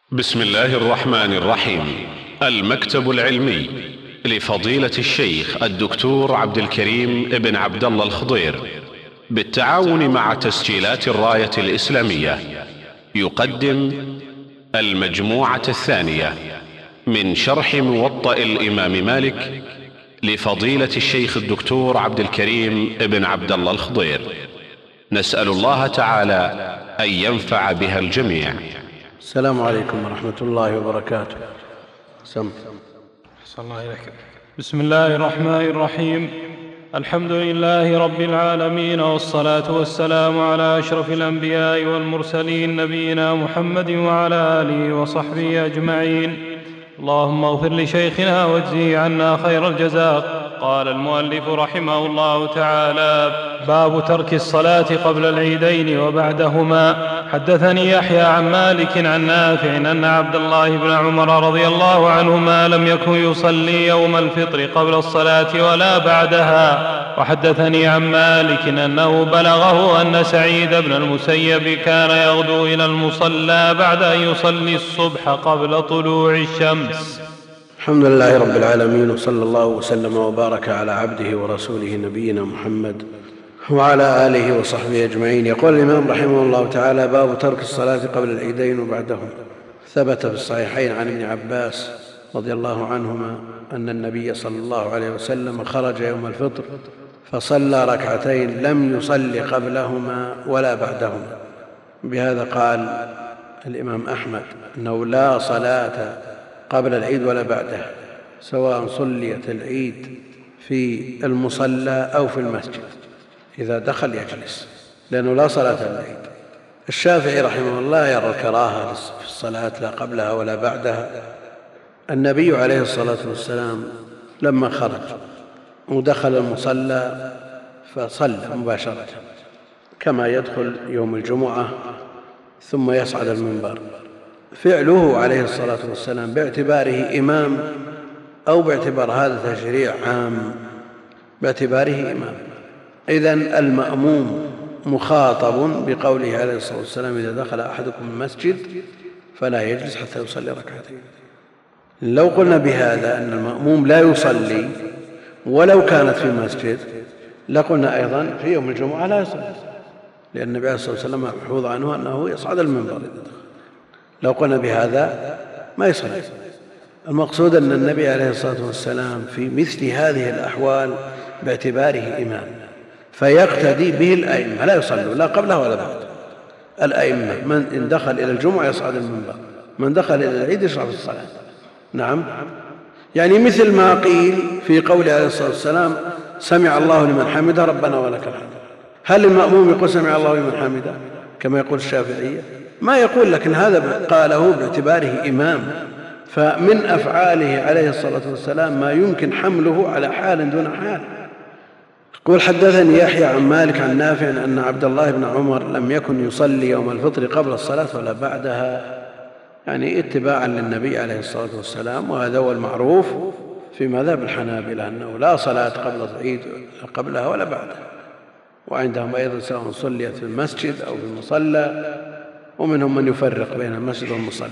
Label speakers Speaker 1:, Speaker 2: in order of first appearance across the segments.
Speaker 1: بسم الله الرحمن الرحيم. المكتب العلمي لفضيلة الشيخ الدكتور عبد الكريم ابن عبد الله الخضير بالتعاون مع تسجيلات الراية الإسلامية يقدم المجموعة الثانية من شرح موطأ الإمام مالك لفضيلة الشيخ الدكتور عبد الكريم ابن عبد الله الخضير. نسأل الله تعالى أن ينفع بها الجميع.
Speaker 2: السلام عليكم ورحمة الله وبركاته.
Speaker 3: صلى الله عليك. بسم الله الرحمن الرحيم. الحمد لله رب العالمين، والصلاة والسلام على أشرف الأنبياء والمرسلين نبينا محمد وعلى آله وصحبه أجمعين. اللهم اغفر لشيخنا واجزه عنا خير الجزاء. قال المؤلف رحمه الله تعالى: باب ترك الصلاة قبل العيدين وبعدهما. حدثني يحيى عن مالك عن نافع أن عبد الله بن عمر رضي الله عنهما لم يكن يصلي يوم الفطر قبل الصلاة ولا بعدها. وحدثني عن مالك أنه بلغه أن سعيد بن المسيب كان يغدو إلى المصلى بعد أن يصلي الصبح قبل طلوع الشمس.
Speaker 2: الحمد لله رب العالمين، وصلى الله وسلم وبارك على عبده ورسوله نبينا محمد وعلى آله وصحبه أجمعين. يقول الإمام رحمه الله تعالى: باب ترك الصلاة قبل العيدين وبعدهم. ثبت في الصحيحين عن ابن عباس رضي الله عنهما أن النبي صلى الله عليه وسلم خرج يوم الفطر فصلى ركعتين لم يصل قبلهما ولا بعدهما. بهذا قال الإمام أحمد أنه لا صلاة قبل العيد ولا بعده، سواء صليت العيد في المصلى أو في المسجد. إذا دخل يجلس، لأنه لا صلاة للعيد. الشافعي رحمه الله يرى الكراهة في الصلاة لا قبلها ولا بعدها. النبي عليه الصلاة والسلام لما خرج ودخل المصلى فصلى مباشرة كما يدخل يوم الجمعة ثم يصعد المنبر. فعله عليه الصلاة والسلام باعتباره إمام أو باعتبار هذا تشريع عام، باعتباره إمام. إذن المأموم مخاطب بقوله عليه الصلاة والسلام: إذا دخل أحدكم المسجد فلا يجلس حتى يصلي ركعتين. لو قلنا بهذا أن المأموم لا يصلي ولو كانت في مسجد لقلنا أيضا في يوم الجمعة لا يصلي، لأن النبي عليه الصلاة والسلام محفوظ عنه أنه يصعد المنبر إذا دخل. لو قلنا بهذا ما يصلي. المقصود أن النبي عليه الصلاة والسلام في مثل هذه الأحوال باعتباره إمام فيقتدي به الأئمة، لا يصلوا لا قبله ولا بعد. الأئمة من إن دخل إلى الجمعة يصعد المنبر، من دخل إلى العيد يشرع في الصلاة. نعم، يعني مثل ما قيل في قوله عليه الصلاة والسلام: سمع الله لمن حمده ربنا ولك الحمد. هل المأموم يقول سمع الله لمن حمده كما يقول الشافعية؟ ما يقول، لكن هذا قاله باعتباره إمام، فمن أفعاله عليه الصلاة والسلام ما يمكن حمله على حال دون حال. يقول: حدثني يحيى عن مالك عن نافع أن عبد الله بن عمر لم يكن يصلي يوم الفطر قبل الصلاة ولا بعدها، يعني اتباعا للنبي عليه الصلاة والسلام. وهذا هو المعروف في مذهب الحنابلة أنه لا صلاة قبل العيد قبلها ولا بعدها. وعندهم أيضا سواء صليت في المسجد أو في المصلى، ومنهم من يفرق بين المسجد والمصلى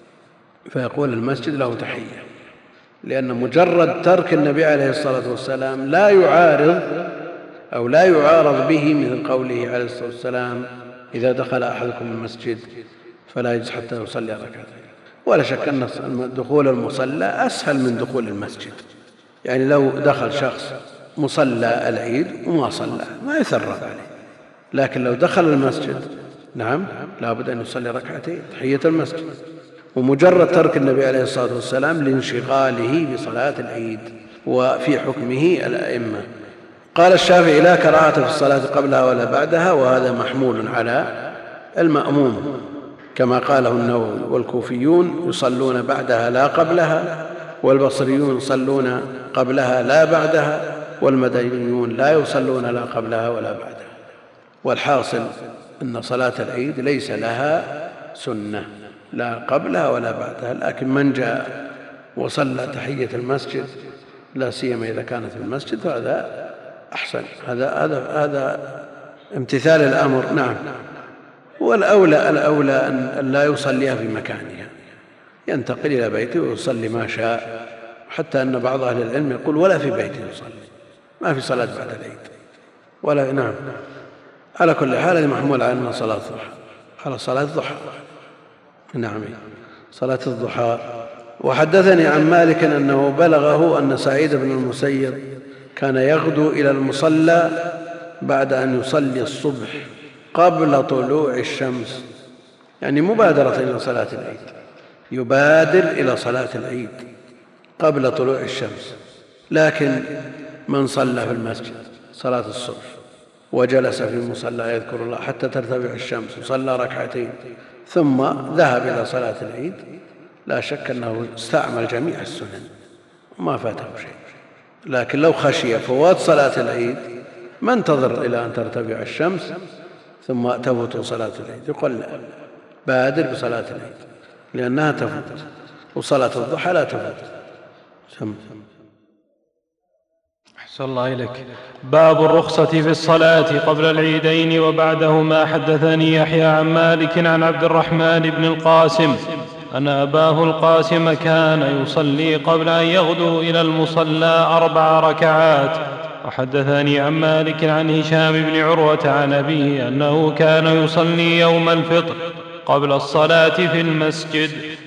Speaker 2: فيقول المسجد له تحية، لأن مجرد ترك النبي عليه الصلاة والسلام لا يعارض أو لا يعارض به، مثل قوله عليه الصلاة والسلام: إذا دخل أحدكم المسجد فلا يجلس حتى يصلي ركعتين. ولا شك أن دخول المصلى أسهل من دخول المسجد. يعني لو دخل شخص مصلى العيد وما صلى ما يثرب عليه، لكن لو دخل المسجد نعم لا بد أن يصلي ركعتين تحية المسجد. ومجرد ترك النبي عليه الصلاة والسلام لانشغاله بصلاة العيد وفي حكمه الأئمة. قال الشافعي: لا كراهة في الصلاة قبلها ولا بعدها، وهذا محمول على المأموم كما قاله النووي. والكوفيون يصلون بعدها لا قبلها، والبصريون يصلون قبلها لا بعدها، والمدنيون لا يصلون لا قبلها ولا بعدها. والحاصل أن صلاة العيد ليس لها سنة لا قبلها ولا بعدها، لكن من جاء وصلى تحية المسجد لا سيما إذا كانت في المسجد فهذا أحسن، هذا امتثال الأمر. نعم، والأولى أن لا يصليها في مكانها، ينتقل إلى بيته ويصلي ما شاء، حتى أن بعض أهل العلم يقول ولا في بيته يصلي، ما في صلاة بعد العيد ولا. نعم، على كل حال هذه محمول على أنها صلاة الضحى، على صلاة الضحى. نعم، صلاة الضحى. وحدثني عن مالك أنه بلغه أن سعيد بن المسيب كان يغدو إلى المصلى بعد أن يصلي الصبح قبل طلوع الشمس، يعني مبادرة إلى صلاة العيد، يبادر إلى صلاة العيد قبل طلوع الشمس. لكن من صلى في المسجد صلاة الصبح وجلس في المصلى يذكر الله حتى ترتفع الشمس وصلى ركعتين ثم ذهب إلى صلاة العيد، لا شك أنه استعمل جميع السنن وما فاته شيء. لكن لو خشي فوات صلاة العيد ما انتظر إلى أن ترتفع الشمس ثم تفوت صلاة العيد، يقول لا، بادر بصلاة العيد لأنها تفوت، وصلاة الضحى لا تفوت.
Speaker 3: أحسن الله إليك. باب الرخصة في الصلاة قبل العيدين وبعدهما. حدثني يحيى عن مالك عن عبد الرحمن بن القاسم أن أباه القاسم كان يصلي قبل أن يغدو إلى المصلى 4 ركعات. وحدثني عن مالك عن هشام بن عروة عن أبيه أنه كان يصلي يوم الفطر قبل الصلاة في المسجد.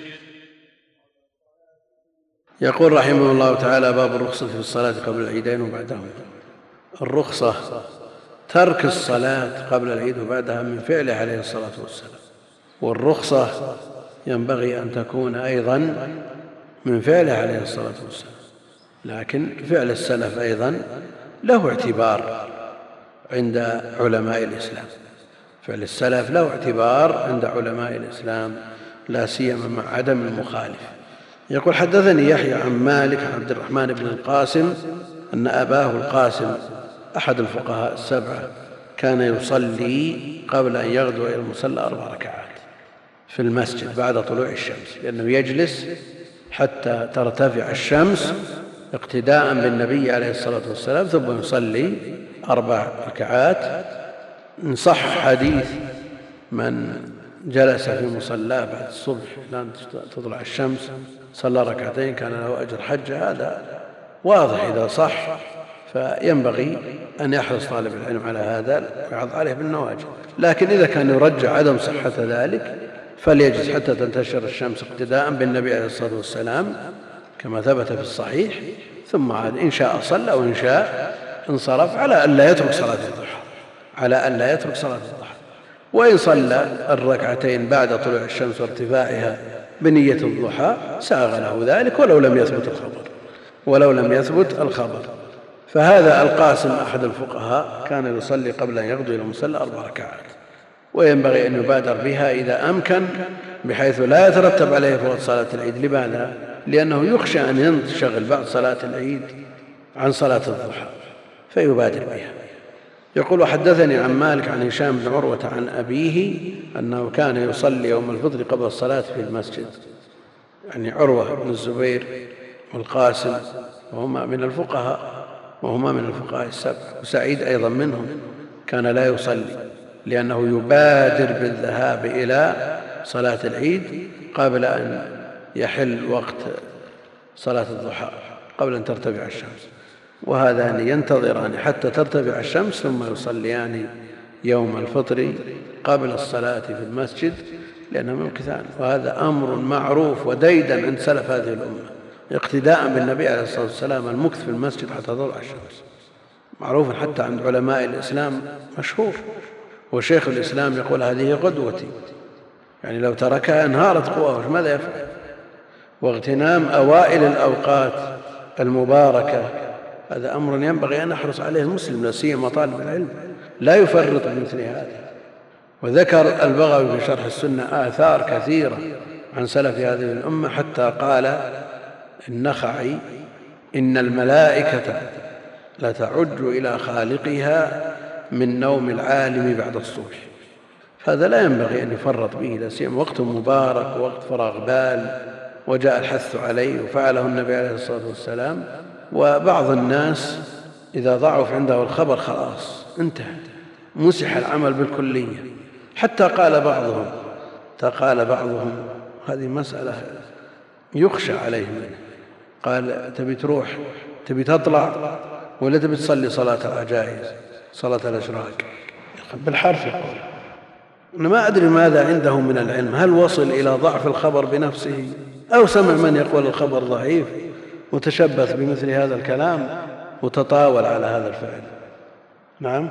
Speaker 2: يقول رحمه الله تعالى: باب الرخصة في الصلاة قبل العيدين وبعدهما. الرخصة ترك الصلاة قبل العيد وبعدها من فعله عليه الصلاة والسلام، والرخصة ينبغي أن تكون أيضا من فعله عليه الصلاة والسلام، لكن فعل السلف أيضا له اعتبار عند علماء الإسلام. فعل السلف له اعتبار عند علماء الإسلام، لا سيما مع عدم المخالف. يقول: حدثني يحيى عن مالك عن عبد الرحمن بن القاسم أن أباه القاسم أحد الفقهاء السبعة كان يصلي قبل أن يغدو إلى المصلى 4 ركعات في المسجد بعد طلوع الشمس، لأنه يجلس حتى ترتفع الشمس اقتداء بالنبي عليه الصلاة والسلام، ثم يصلي 4 ركعات. إن صح حديث من جلس في مصلاه بعد الصبح لأن تطلع الشمس صلى ركعتين كان له أجر حجة، هذا واضح إذا صح، فينبغي أن يحرص طالب العلم على هذا ويعض عليه بالنواجذ. لكن إذا كان يرجع عدم صحة ذلك فليجلس حتى تنتشر الشمس اقتداء بالنبي عليه الصلاة والسلام كما ثبت في الصحيح، ثم عاد إن شاء صلى وإن شاء انصرف، على أن لا يترك صلاة الضحى، على أن لا يترك صلاة الضحى. وإن صلى الركعتين بعد طلوع الشمس وارتفاعها بنية الضحى ساغ له ذلك ولو لم يثبت الخبر. فهذا القاسم أحد الفقهاء كان يصلي قبل أن يغدو إلى المصلى 4 ركعات، وينبغي أن يبادر بها إذا أمكن بحيث لا يترتب عليه فوات صلاة العيد. لماذا؟ لأنه يخشى أن ينشغل بعد صلاة العيد عن صلاة الضحى فيبادر بها. يقول: وحدثني عن مالك عن هشام بن عروة عن أبيه أنه كان يصلي يوم الفطر قبل الصلاة في المسجد، يعني عروة بن الزبير والقاسم وهما من الفقهاء السبع، وسعيد أيضا منهم، كان لا يصلي لأنه يبادر بالذهاب إلى صلاة العيد قبل أن يحل وقت صلاة الضحى، قبل أن ترتفع الشمس، وهذان ينتظران حتى ترتفع الشمس ثم يصليان يوم الفطر قبل الصلاة في المسجد لأنهم يمكثان. وهذا أمر معروف وديدا عند سلف هذه الأمة، اقتداء بالنبي عليه الصلاة والسلام، المكث في المسجد حتى تطلع الشمس معروف حتى عند علماء الإسلام مشهور. وشيخ الإسلام يقول: هذه قدوتي، يعني لو تركها انهارت قواه، ماذا يفعل؟ واغتنام أوائل الأوقات المباركة هذا أمر ينبغي أن يحرص عليه المسلم، لا سيما طالب العلم، لا يفرط بمثل هذا. وذكر البغوي في شرح السنة آثار كثيرة عن سلف هذه الأمة، حتى قال النخعي: إن الملائكة لتعج إلى خالقها من نوم العالم بعد الصبح. هذا لا ينبغي أن يفرط به، لا سيما وقت مبارك ووقت فراغ بال، وجاء الحث عليه وفعله النبي عليه الصلاة والسلام. وبعض الناس إذا ضعف عنده الخبر خلاص انتهى، مسح العمل بالكلية. حتى قال بعضهم هذه مسألة يخشى عليه منه. قال تبي تروح تبي تطلع ولا تبي تصلي صلاة العجائز صلاة الأشراك؟ بالحرف يقول. أنا ما أدري ماذا عنده من العلم، هل وصل إلى ضعف الخبر بنفسه أو سمع من يقول الخبر ضعيف وتشبث بمثل هذا الكلام وتطاول على هذا الفعل. نعم،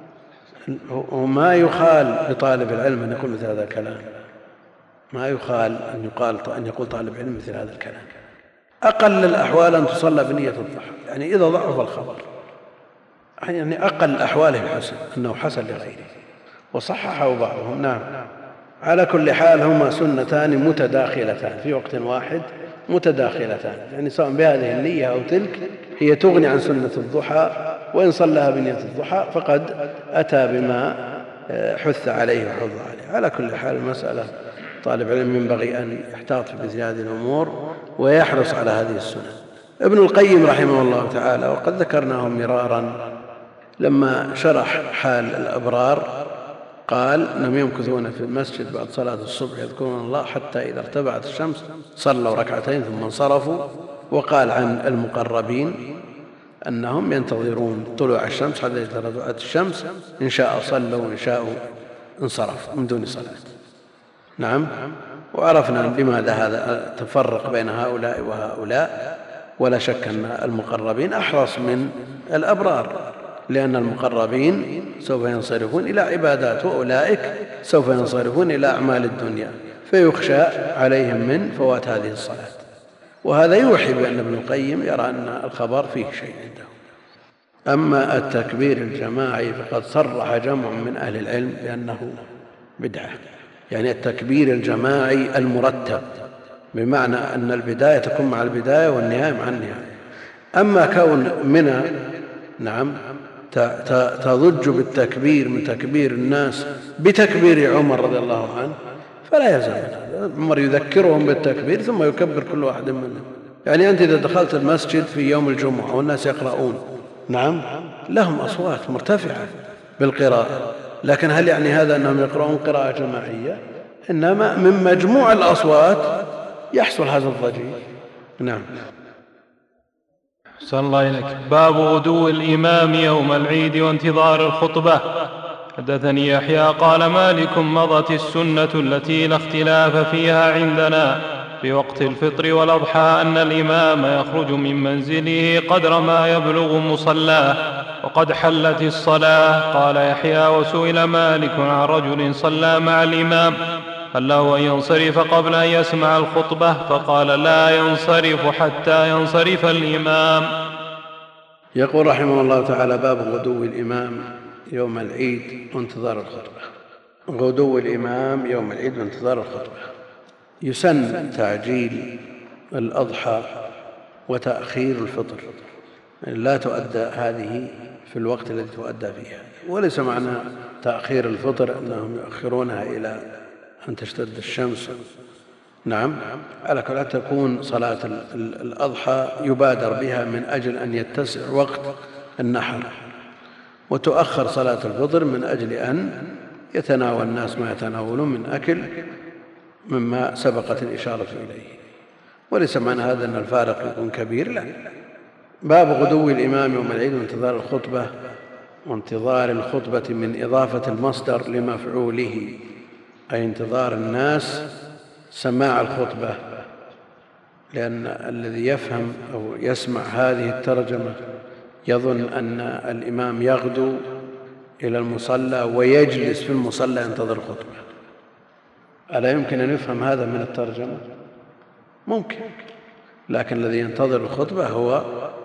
Speaker 2: وما يخال لطالب العلم أن يقول مثل هذا الكلام، ما يخال أن يقول طالب علم مثل هذا الكلام. أقل الأحوال أن تصلى بنية الضحى، يعني إذا ضعف الخبر، يعني أقل أحواله الحسن أنه حسن لغيره، وصححه بعضهم. نعم، على كل حال هما سنتان متداخلتان في وقت واحد، متداخلتان، يعني سواء بهذه النية أو تلك هي تغني عن سنة الضحى، وإن صلىها بنية الضحى فقد أتى بما حث عليه وحض عليه. على كل حال المسألة طالب علم ينبغي أن يحتاط في مثل هذه الأمور ويحرص على هذه السنن. ابن القيم رحمه الله تعالى، وقد ذكرناه مرارا، لما شرح حال الأبرار قال أنهم يمكثون في المسجد بعد صلاة الصبح يذكرون الله حتى إذا ارتفعت الشمس صلوا ركعتين ثم انصرفوا. وقال عن المقربين أنهم ينتظرون طلوع الشمس حتى إذا ارتفعت الشمس إن شاء صلوا وإن شاءوا انصرفوا من دون صلاة. نعم، وعرفنا لماذا هذا تفرق بين هؤلاء وهؤلاء، ولا شك أن المقربين أحرص من الأبرار، لأن المقربين سوف ينصرفون إلى عبادات، وأولئك سوف ينصرفون إلى أعمال الدنيا، فيخشى عليهم من فوات هذه الصلاة. وهذا يوحي بأن ابن القيم يرى أن الخبر فيه شيء عنده. أما التكبير الجماعي فقد صرح جمع من أهل العلم بأنه بدعة، يعني التكبير الجماعي المرتب، بمعنى أن البداية تكون مع البداية والنهاية مع النهاية. أما كون منى نعم تضج بالتكبير من تكبير الناس بتكبير عمر رضي الله عنه فلا يلزم. عمر يذكرهم بالتكبير ثم يكبر كل واحد منهم. يعني أنت إذا دخلت المسجد في يوم الجمعة والناس يقرؤون، نعم لهم أصوات مرتفعة بالقراءة، لكن هل يعني هذا أنهم يقرؤون قراءة جماعية؟ إنما من مجموع الأصوات يحصل هذا الضجيج. نعم.
Speaker 3: أحسن الله إليك. باب غدو الإمام يوم العيد وانتظار الخطبة. حدثني يحيى قال مالك مضت السنة التي لا اختلاف فيها عندنا في وقت الفطر والأضحى أن الإمام يخرج من منزله قدر ما يبلغ مصلاه وقد حلت الصلاة. قال يحيى وسئل مالك عن رجل صلى مع الإمام هل له أن ينصرف قبل أن يسمع الخطبة؟ فقال لا ينصرف حتى ينصرف الإمام.
Speaker 2: يقول رحمه الله تعالى باب غدو الإمام يوم العيد وانتظار الخطبة. غدو الإمام يوم العيد وانتظار الخطبة. يسن تعجيل الأضحى وتأخير الفطر، لا تؤدى هذه في الوقت الذي تؤدى فيها، وليس معنى تأخير الفطر أنهم يؤخرونها إلى أن تشتد الشمس. نعم، على كل حال تكون صلاة الأضحى يبادر بها من أجل أن يتسع وقت النحر، وتؤخر صلاة الفطر من أجل أن يتناول الناس ما يتناولون من أكل مما سبقت الإشارة إليه، وليس معنى هذا أن الفارق يكون كبير، لا. باب غدو الإمام يوم العيد وانتظار الخطبة. وانتظار الخطبة من إضافة المصدر لمفعوله، أي انتظار الناس سماع الخطبة، لأن الذي يفهم أو يسمع هذه الترجمة يظن أن الإمام يغدو إلى المصلى ويجلس في المصلى ينتظر الخطبة. ألا يمكن أن يفهم هذا من الترجمة؟ ممكن، لكن الذي ينتظر الخطبة هو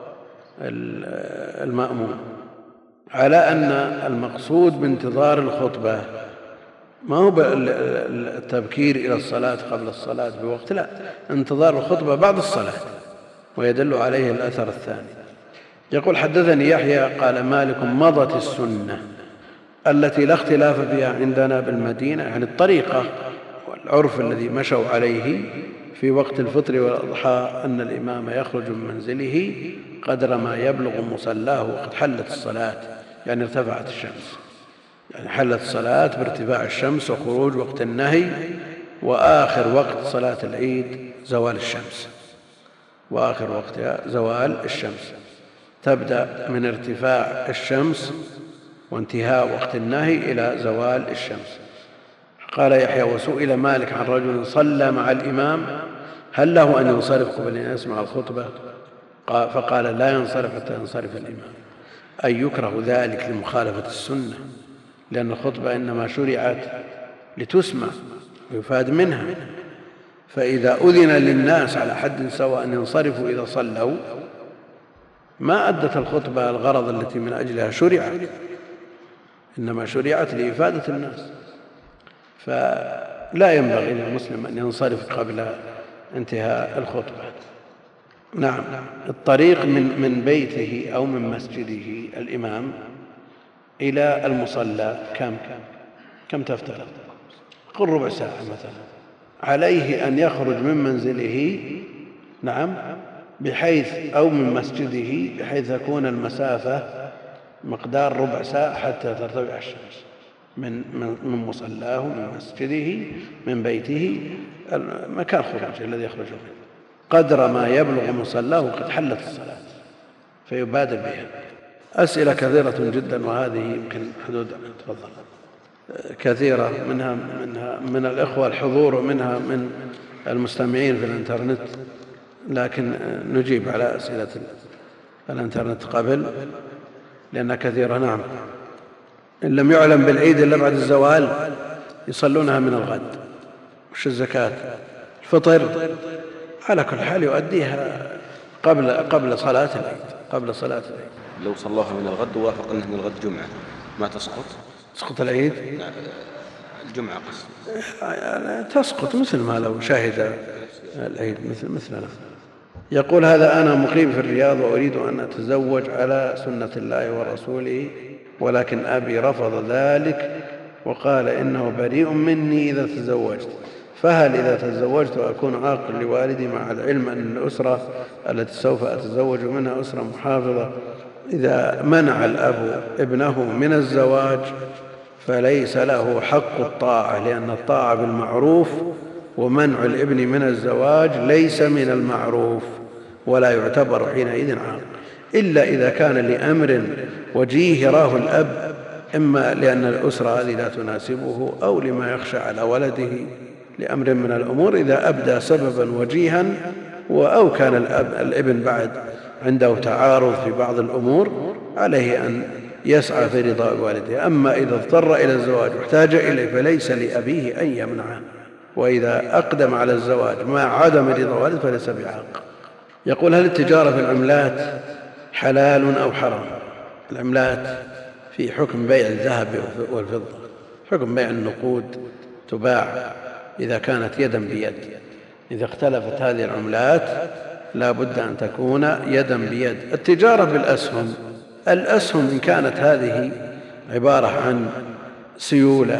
Speaker 2: المأموم، على أن المقصود بانتظار الخطبة ما هو التبكير إلى الصلاة قبل الصلاة بوقت، لا، انتظار الخطبة بعد الصلاة، ويدل عليه الأثر الثاني. يقول حدثني يحيى قال مالك مضت السنة التي لا اختلاف فيها عندنا بالمدينة، يعني الطريقة والعرف الذي مشوا عليه في وقت الفطر والأضحى أن الإمام يخرج من منزله قدر ما يبلغ مصلاه وقد حلت الصلاة، يعني ارتفعت الشمس، يعني حلت الصلاة بارتفاع الشمس وخروج وقت النهي وآخر وقت صلاة العيد زوال الشمس، وآخر وقتها زوال الشمس، تبدأ من ارتفاع الشمس وانتهاء وقت النهي إلى زوال الشمس. قال يحيى: وسئل مالك عن رجل صلى مع الإمام هل له أن ينصرف قبل أن يسمع الخطبة؟ فقال: لا ينصرف حتى ينصرف الإمام، أي يكره ذلك لمخالفة السنة، لأن الخطبة إنما شرعت لتسمع ويفاد منها، فإذا أذن للناس على حد سواء أن ينصرفوا إذا صلوا ما أدت الخطبة الغرض التي من أجلها شرعت، إنما شرعت لإفادة الناس، فلا ينبغي للمسلم أن ينصرف قبل انتهاء الخطبة. نعم. الطريق من بيته أو من مسجده الإمام إلى المصلى كم تفترض؟ قل ربع ساعة مثلا. عليه أن يخرج من منزله نعم بحيث أو من مسجده بحيث تكون المسافة مقدار ربع ساعة حتى ترتفع الشمس من مصلاه، من مسجده، من بيته، مكان خروجه الذي يخرج منه، قدر ما يبلغ مصلاه قد حلت الصلاة فيبادر بها. أسئلة كثيرة جدا، وهذه يمكن حدود تفضل كثيرة، منها من الإخوة الحضور ومنها من المستمعين في الإنترنت، لكن نجيب على أسئلة الإنترنت قبل لأنها كثيرة. نعم. إن لم يعلم بالعيد إلا بعد الزوال يصلونها من الغد. وش الزكاة؟ الفطر على كل حال يؤديها قبل صلاة العيد.
Speaker 4: لو صلوها من الغد ووافق أنه من الغد جمعة ما تسقط
Speaker 2: العيد؟
Speaker 4: الجمعة
Speaker 2: تسقط مثل ما لو شهد العيد مثلنا. يقول: هذا أنا مقيم في الرياض وأريد أن أتزوج على سنة الله ورسوله، ولكن أبي رفض ذلك وقال إنه بريء مني إذا تزوجت، فهل إذا تزوجت أكون عاق لوالدي مع العلم أن الأسرة التي سوف أتزوج منها أسرة محافظة؟ إذا منع الأب ابنه من الزواج فليس له حق الطاعة، لأن الطاعة بالمعروف، ومنع الابن من الزواج ليس من المعروف ولا يعتبر حينئذ عاق، إلا إذا كان لأمر وجيه يراه الأب، إما لأن الأسرة هذه لا تناسبه أو لما يخشى على ولده لأمر من الأمور، إذا أبدى سببا وجيها أو كان الابن بعد عنده تعارض في بعض الأمور عليه أن يسعى في رضاء والده. أما إذا اضطر إلى الزواج واحتاج إليه فليس لأبيه أن يمنعه، وإذا أقدم على الزواج مع عدم رضا والده فليس بعاق. يقول: هل التجارة في العملات حلال أو حرام؟ العملات في حكم بيع الذهب والفضة، حكم بيع النقود تباع إذا كانت يدا بيد. إذا اختلفت هذه العملات لا بد أن تكون يدا بيد. التجارة بالأسهم، الأسهم إن كانت هذه عبارة عن سيولة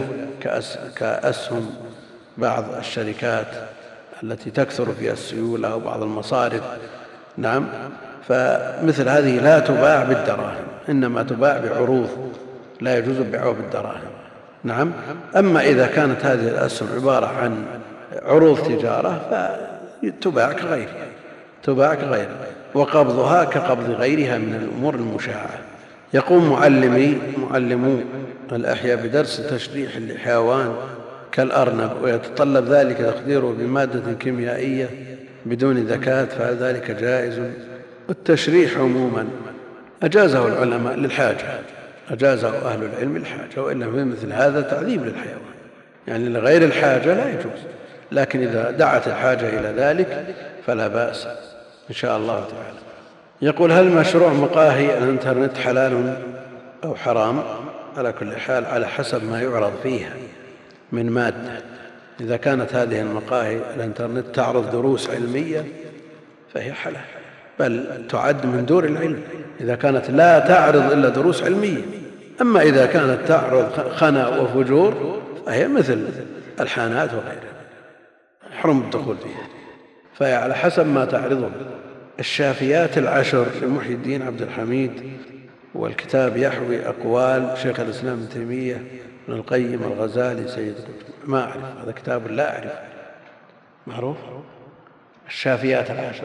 Speaker 2: كأسهم بعض الشركات التي تكثر فيها السيولة أو بعض المصارف، نعم، فمثل هذه لا تباع بالدراهم، إنما تباع بعروض، لا يجوز بيعها بالدراهم. نعم. أما إذا كانت هذه الأسهم عبارة عن عروض تجارة فتباع كغيرها، وقبضها كقبض غيرها من الأمور المشاعة. يقوم معلمو الأحياء بدرس تشريح لحيوان كالأرنب ويتطلب ذلك تخديره بمادة كيميائية بدون زكاة، فهل ذلك جائز؟ التشريح عموما أجازه العلماء للحاجة، أجازه أهل العلم للحاجة، وإلا في مثل هذا تعذيب للحيوان، يعني لغير الحاجة لا يجوز، لكن إذا دعت الحاجة إلى ذلك فلا بأس إن شاء الله تعالى. يقول: هل مشروع مقاهي الإنترنت حلال أو حرام؟ على كل حال على حسب ما يعرض فيها من مادة. إذا كانت هذه المقاهي الإنترنت تعرض دروس علمية فهي حلال، بل تعد من دور العلم إذا كانت لا تعرض إلا دروس علمية. أما إذا كانت تعرض خنا وفجور فهي مثل الحانات وغيرها، يحرم الدخول فيها، فهي على حسب ما تعرضه. الشافيات العشر لمحي الدين عبد الحميد، والكتاب يحوي أقوال شيخ الإسلام ابن تيمية ابن القيم، الغزالي، سيد قطب، ما أعرف، هذا كتاب لا أعرف، معروف. الشافيات العشر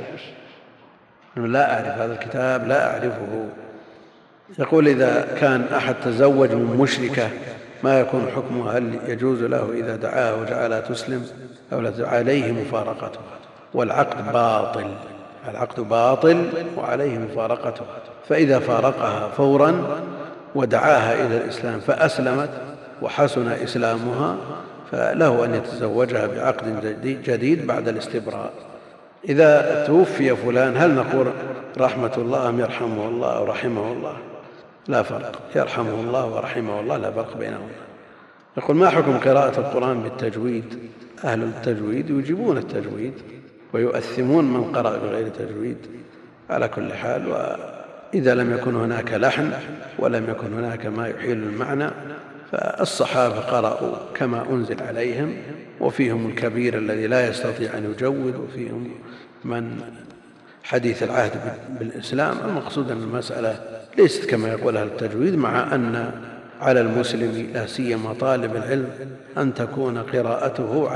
Speaker 2: لا أعرف هذا الكتاب، لا أعرفه. يقول إذا كان أحد تزوج من مشركة ما يكون حكمه؟ هل يجوز له إذا دعاها وجعلها تسلم أو لا؟ عليه مفارقته، والعقد باطل، العقد باطل وعليه مفارقته. فإذا فارقها فورا ودعاها إلى الإسلام فأسلمت وحسن إسلامها فله أن يتزوجها بعقد جديد بعد الاستبراء. إذا توفي فلان هل نقول رحمة الله أم يرحمه الله أو رحمه الله؟ لا فرق، يرحمه الله ورحمه الله لا فرق بينهما. يقول ما حكم قراءة القرآن بالتجويد؟ أهل التجويد يجيبون التجويد ويؤثمون من قرأ بغير تجويد على كل حال. وإذا لم يكن هناك لحن ولم يكن هناك ما يحيل المعنى فالصحابة قرأوا كما أنزل عليهم، وفيهم الكبير الذي لا يستطيع أن يجود، وفيهم من حديث العهد بالإسلام. المقصود أن المسألة ليست كما يقول أهل التجويد، مع أن على المسلم لا سيما طالب العلم أن تكون قراءته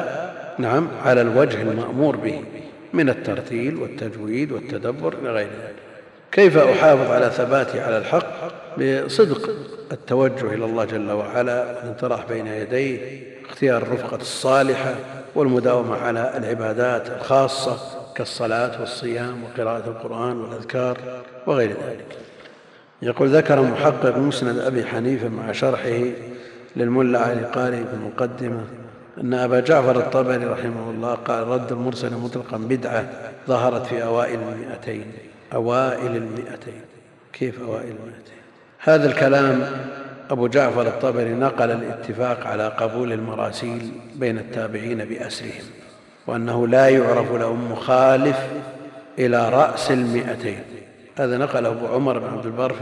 Speaker 2: على الوجه المأمور به من الترتيل والتجويد والتدبر إلى غير ذلك. كيف أحافظ على ثباتي على الحق؟ بصدق التوجه إلى الله جل وعلا والانطراح بين يديه، اختيار الرفقة الصالحة، والمداومة على العبادات الخاصة كالصلاة والصيام وقراءة القرآن والأذكار وغير ذلك. يقول ذكر محقق مسند أبي حنيفة مع شرحه للملا علي قاري في المقدمة أن أبا جعفر الطبري رحمه الله قال رد المرسل مطلقا بدعة ظهرت في أوائل المئتين. أوائل المئتين، كيف أوائل المئتين؟ هذا الكلام أبو جعفر الطبري نقل الاتفاق على قبول المراسيل بين التابعين بأسرهم، وأنه لا يعرف لهم مخالف إلى رأس المئتين. هذا نقله أبو عمر بن عبد البر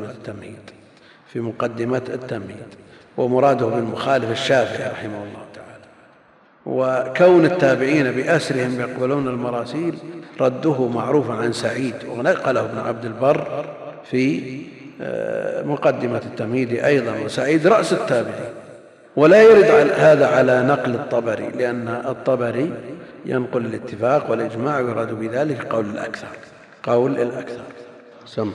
Speaker 2: في مقدمة التمهيد، ومراده بالمخالف الشافعي رحمه الله تعالى. وكون التابعين بأسرهم يقبلون المراسيل رده معروف عن سعيد، ونقله ابن عبد البر في مقدمة التمهيد أيضا، وسعيد رأس التابعين. ولا يرد هذا على نقل الطبري، لأن الطبري ينقل الاتفاق والإجماع ويراد بذلك قول الأكثر. سم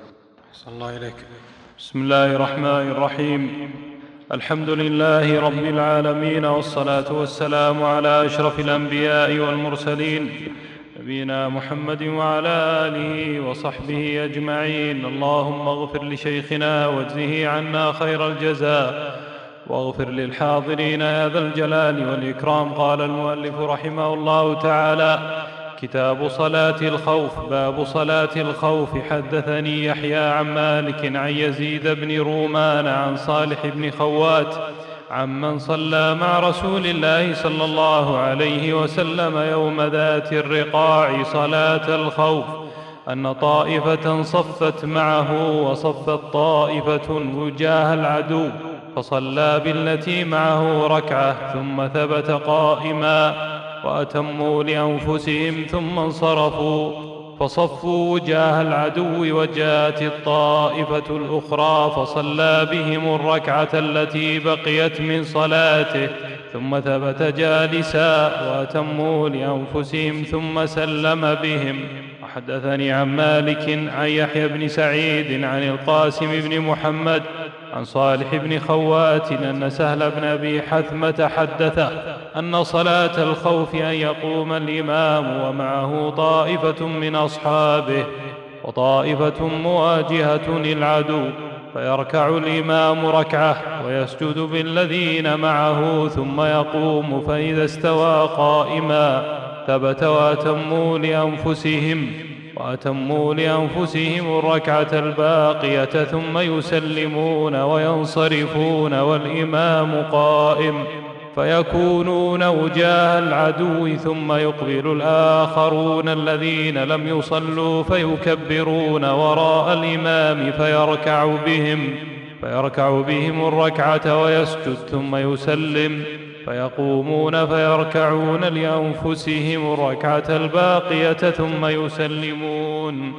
Speaker 3: الله إليك. بسم الله الرحمن الرحيم. الحمد لله رب العالمين، والصلاة والسلام على أشرف الأنبياء والمرسلين نبينا محمد وعلى آله وصحبه أجمعين. اللهم اغفر لشيخنا واجزه عنا خير الجزاء، واغفر للحاضرين يا ذا الجلال والإكرام. قال المؤلف رحمه الله تعالى: كتاب صلاة الخوف. باب صلاة الخوف. حدثني يحيى عن مالك عن يزيد بن رومان عن صالح بن خوات عمن صلى مع رسول الله صلى الله عليه وسلم يوم ذات الرقاع صلاة الخوف أن طائفة صفت معه وصفت طائفة وجاه العدو، فصلى بالتي معه ركعة ثم ثبت قائما، وأتموا لأنفسهم ثم انصرفوا، فصفوا وجاه العدو، وجاءت الطائفة الأخرى فصلى بهم الركعة التي بقيت من صلاته، ثم ثبت جالسا، وأتموا لأنفسهم ثم سلم بهم. وحدثني عن مالك عن يحيى بن سعيد عن القاسم بن محمد عن صالح بن خوات أن سهل بن أبي حثمة حدثه أن صلاة الخوف أن يقوم الإمام ومعه طائفة من أصحابه وطائفة مواجهة للعدو، فيركع الإمام ركعة ويسجد بالذين معه ثم يقوم، فإذا استوى قائما ثبت وأتموا لأنفسهم الركعة الباقية، ثم يسلمون وينصرفون والإمام قائم، فيكونون وجاه العدو، ثم يقبل الآخرون الذين لم يصلوا فيكبرون وراء الإمام فيركع بهم الركعة ويسجد ثم يسلم، فيقومون فيركعون لأنفسهم الركعة الباقية ثم يسلمون.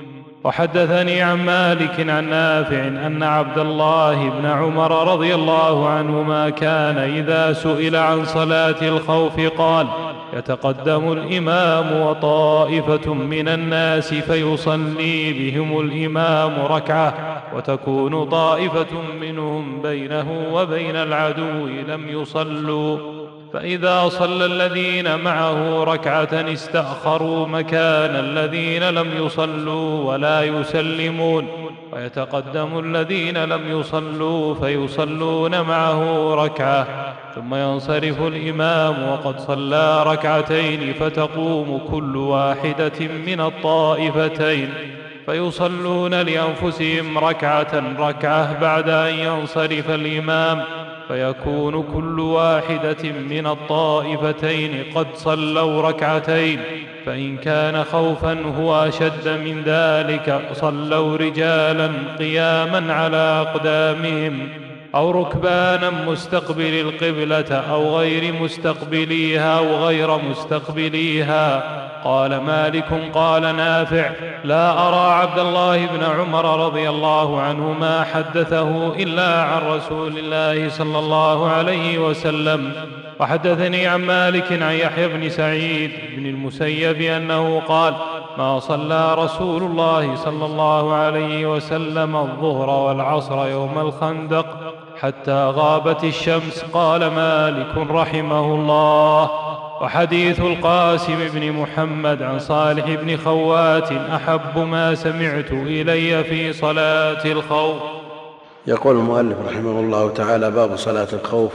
Speaker 3: وحدثني عن مالك عن نافع أن عبد الله بن عمر رضي الله عنهما كان إذا سئل عن صلاة الخوف قال: يتقدم الإمام وطائفة من الناس فيصلي بهم الإمام ركعة، وتكون طائفة منهم بينه وبين العدو لم يصلوا، فإذا صلى الذين معه ركعة استأخروا مكان الذين لم يصلوا ولا يسلمون، ويتقدم الذين لم يصلوا فيصلون معه ركعة، ثم ينصرف الإمام وقد صلى ركعتين، فتقوم كل واحدة من الطائفتين فيصلون لأنفسهم ركعة بعد أن ينصرف الإمام، فيكون كل واحدة من الطائفتين قد صلوا ركعتين، فإن كان خوفا هو أشد من ذلك صلوا رجالا قياما على أقدامهم، أو ركبانا مستقبل القبلة أو غير مستقبليها أو غير مستقبليها. قال مالك قال نافع: لا أرى عبد الله بن عمر رضي الله عنهما حدثه إلا عن رسول الله صلى الله عليه وسلم. وحدثني عن مالك عن يحيى بن سعيد بن المسيب أنه قال: ما صلى رسول الله صلى الله عليه وسلم الظهر والعصر يوم الخندق حتى غابت الشمس. قال مالك رحمه الله: وحديث القاسم بن محمد عن صالح بن خوات أحب ما سمعت إلي في صلاة الخوف.
Speaker 2: يقول المؤلف رحمه الله تعالى: باب صلاة الخوف.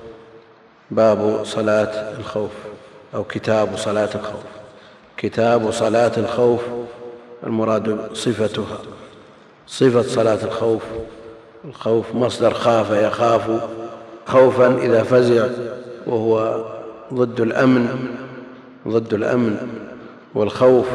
Speaker 2: باب صلاة الخوف أو كتاب صلاة الخوف. كتاب صلاة الخوف المراد صفتها، صفة صلاة الخوف. الخوف مصدر خاف يخاف خوفا إذا فزع، وهو ضد الأمن، والخوف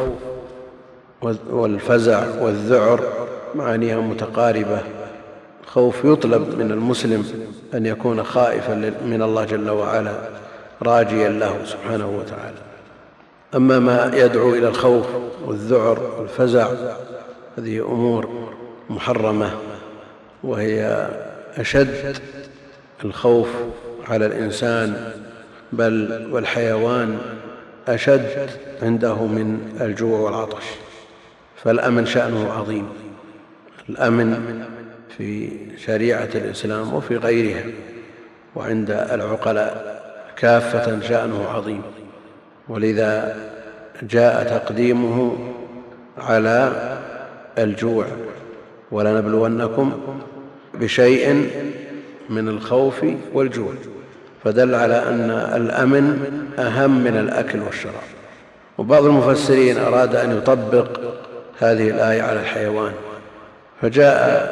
Speaker 2: والفزع والذعر معانيها متقاربة. الخوف يطلب من المسلم أن يكون خائفا من الله جل وعلا راجيا له سبحانه وتعالى. أما ما يدعو إلى الخوف والذعر والفزع هذه أمور محرمة، وهي أشد الخوف على الإنسان بل والحيوان أشد عنده من الجوع والعطش. فالأمن شأنه عظيم، الأمن في شريعة الإسلام وفي غيرها وعند العقلاء كافة شأنه عظيم، ولذا جاء تقديمه على الجوع: ولنبلونكم بشيء من الخوف والجوع، فدل على أن الأمن أهم من الأكل والشراب. وبعض المفسرين أراد أن يطبق هذه الآية على الحيوان، فجاء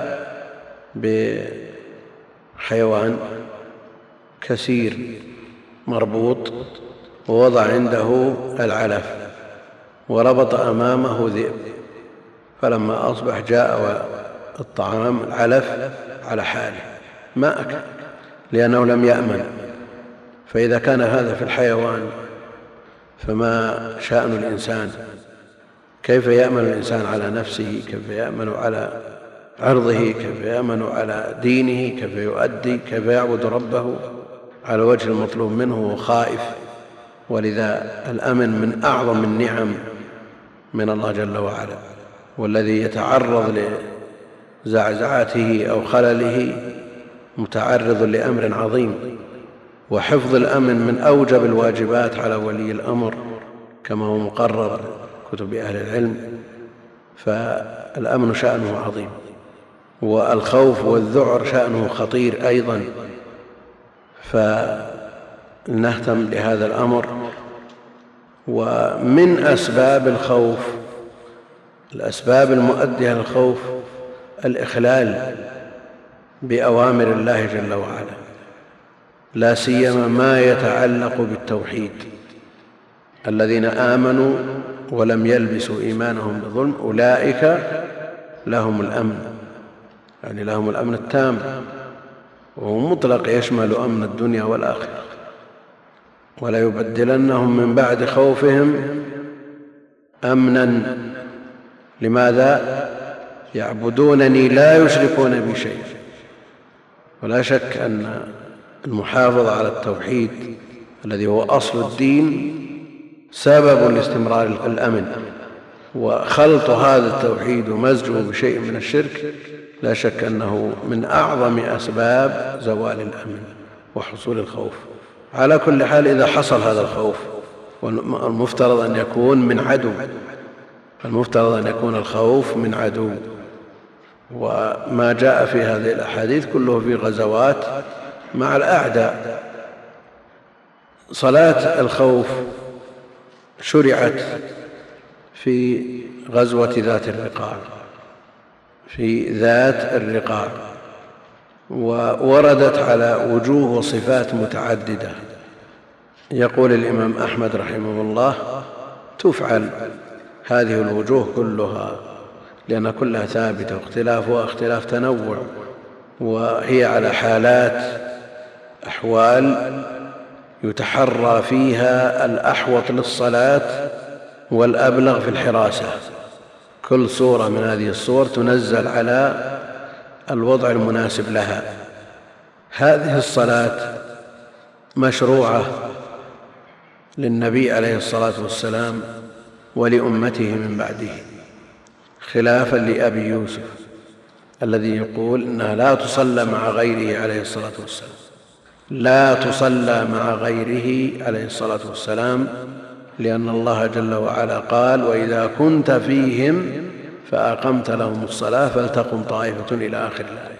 Speaker 2: بحيوان كثير مربوط ووضع عنده العلف وربط أمامه ذئب، فلما أصبح جاء الطعام العلف على حاله ما أكل لأنه لم يأمن. فإذا كان هذا في الحيوان فما شأن الإنسان؟ كيف يأمن الإنسان على نفسه؟ كيف يأمن على عرضه؟ كيف يأمن على دينه؟ كيف يؤدي؟ كيف يعبد ربه على وجه المطلوب منه وهو خائف؟ ولذا الأمن من أعظم النعم من الله جل وعلا، والذي يتعرض لزعزعته أو خلله متعرض لأمر عظيم. وحفظ الأمن من أوجب الواجبات على ولي الأمر كما هو مقرر كتب أهل العلم، فالأمن شأنه عظيم. والخوف والذعر شأنه خطير أيضا، فلنهتم بهذا الأمر. ومن أسباب الخوف، الأسباب المؤدية للخوف، الإخلال بأوامر الله جل وعلا، لا سيما ما يتعلق بالتوحيد. الذين آمنوا ولم يلبسوا إيمانهم بظلم أولئك لهم الأمن، يعني لهم الأمن التام، وهو مطلق يشمل أمن الدنيا والآخرة. ولا يبدلنهم من بعد خوفهم أمنا. لماذا؟ يعبدونني لا يشركون بي شيئا. ولا شك أن المحافظة على التوحيد الذي هو أصل الدين سبب لاستمرار الأمن، وخلط هذا التوحيد ومزجه بشيء من الشرك لا شك أنه من أعظم أسباب زوال الأمن وحصول الخوف. على كل حال إذا حصل هذا الخوف، والمفترض أن يكون من عدو، المفترض أن يكون الخوف من عدو، وما جاء في هذه الأحاديث كله في غزوات مع الأعداء. صلاة الخوف شرعت في غزوة ذات الرقاع، في ذات الرقاع، ووردت على وجوه وصفات متعددة. يقول الإمام أحمد رحمه الله: تفعل هذه الوجوه كلها لأن كلها ثابتة، واختلافها اختلاف تنوع، وهي على حالات أحوال يتحرى فيها الأحوط للصلاة والأبلغ في الحراسة. كل صورة من هذه الصور تنزل على الوضع المناسب لها. هذه الصلاة مشروعة للنبي عليه الصلاة والسلام ولأمته من بعده، خلافا لأبي يوسف الذي يقول إنها لا تصلى مع غيره عليه الصلاة والسلام، لا تصلى مع غيره عليه الصلاة والسلام، لأن الله جل وعلا قال: وإذا كنت فيهم فأقمت لهم الصلاة فلتقم طائفة إلى آخر الآية.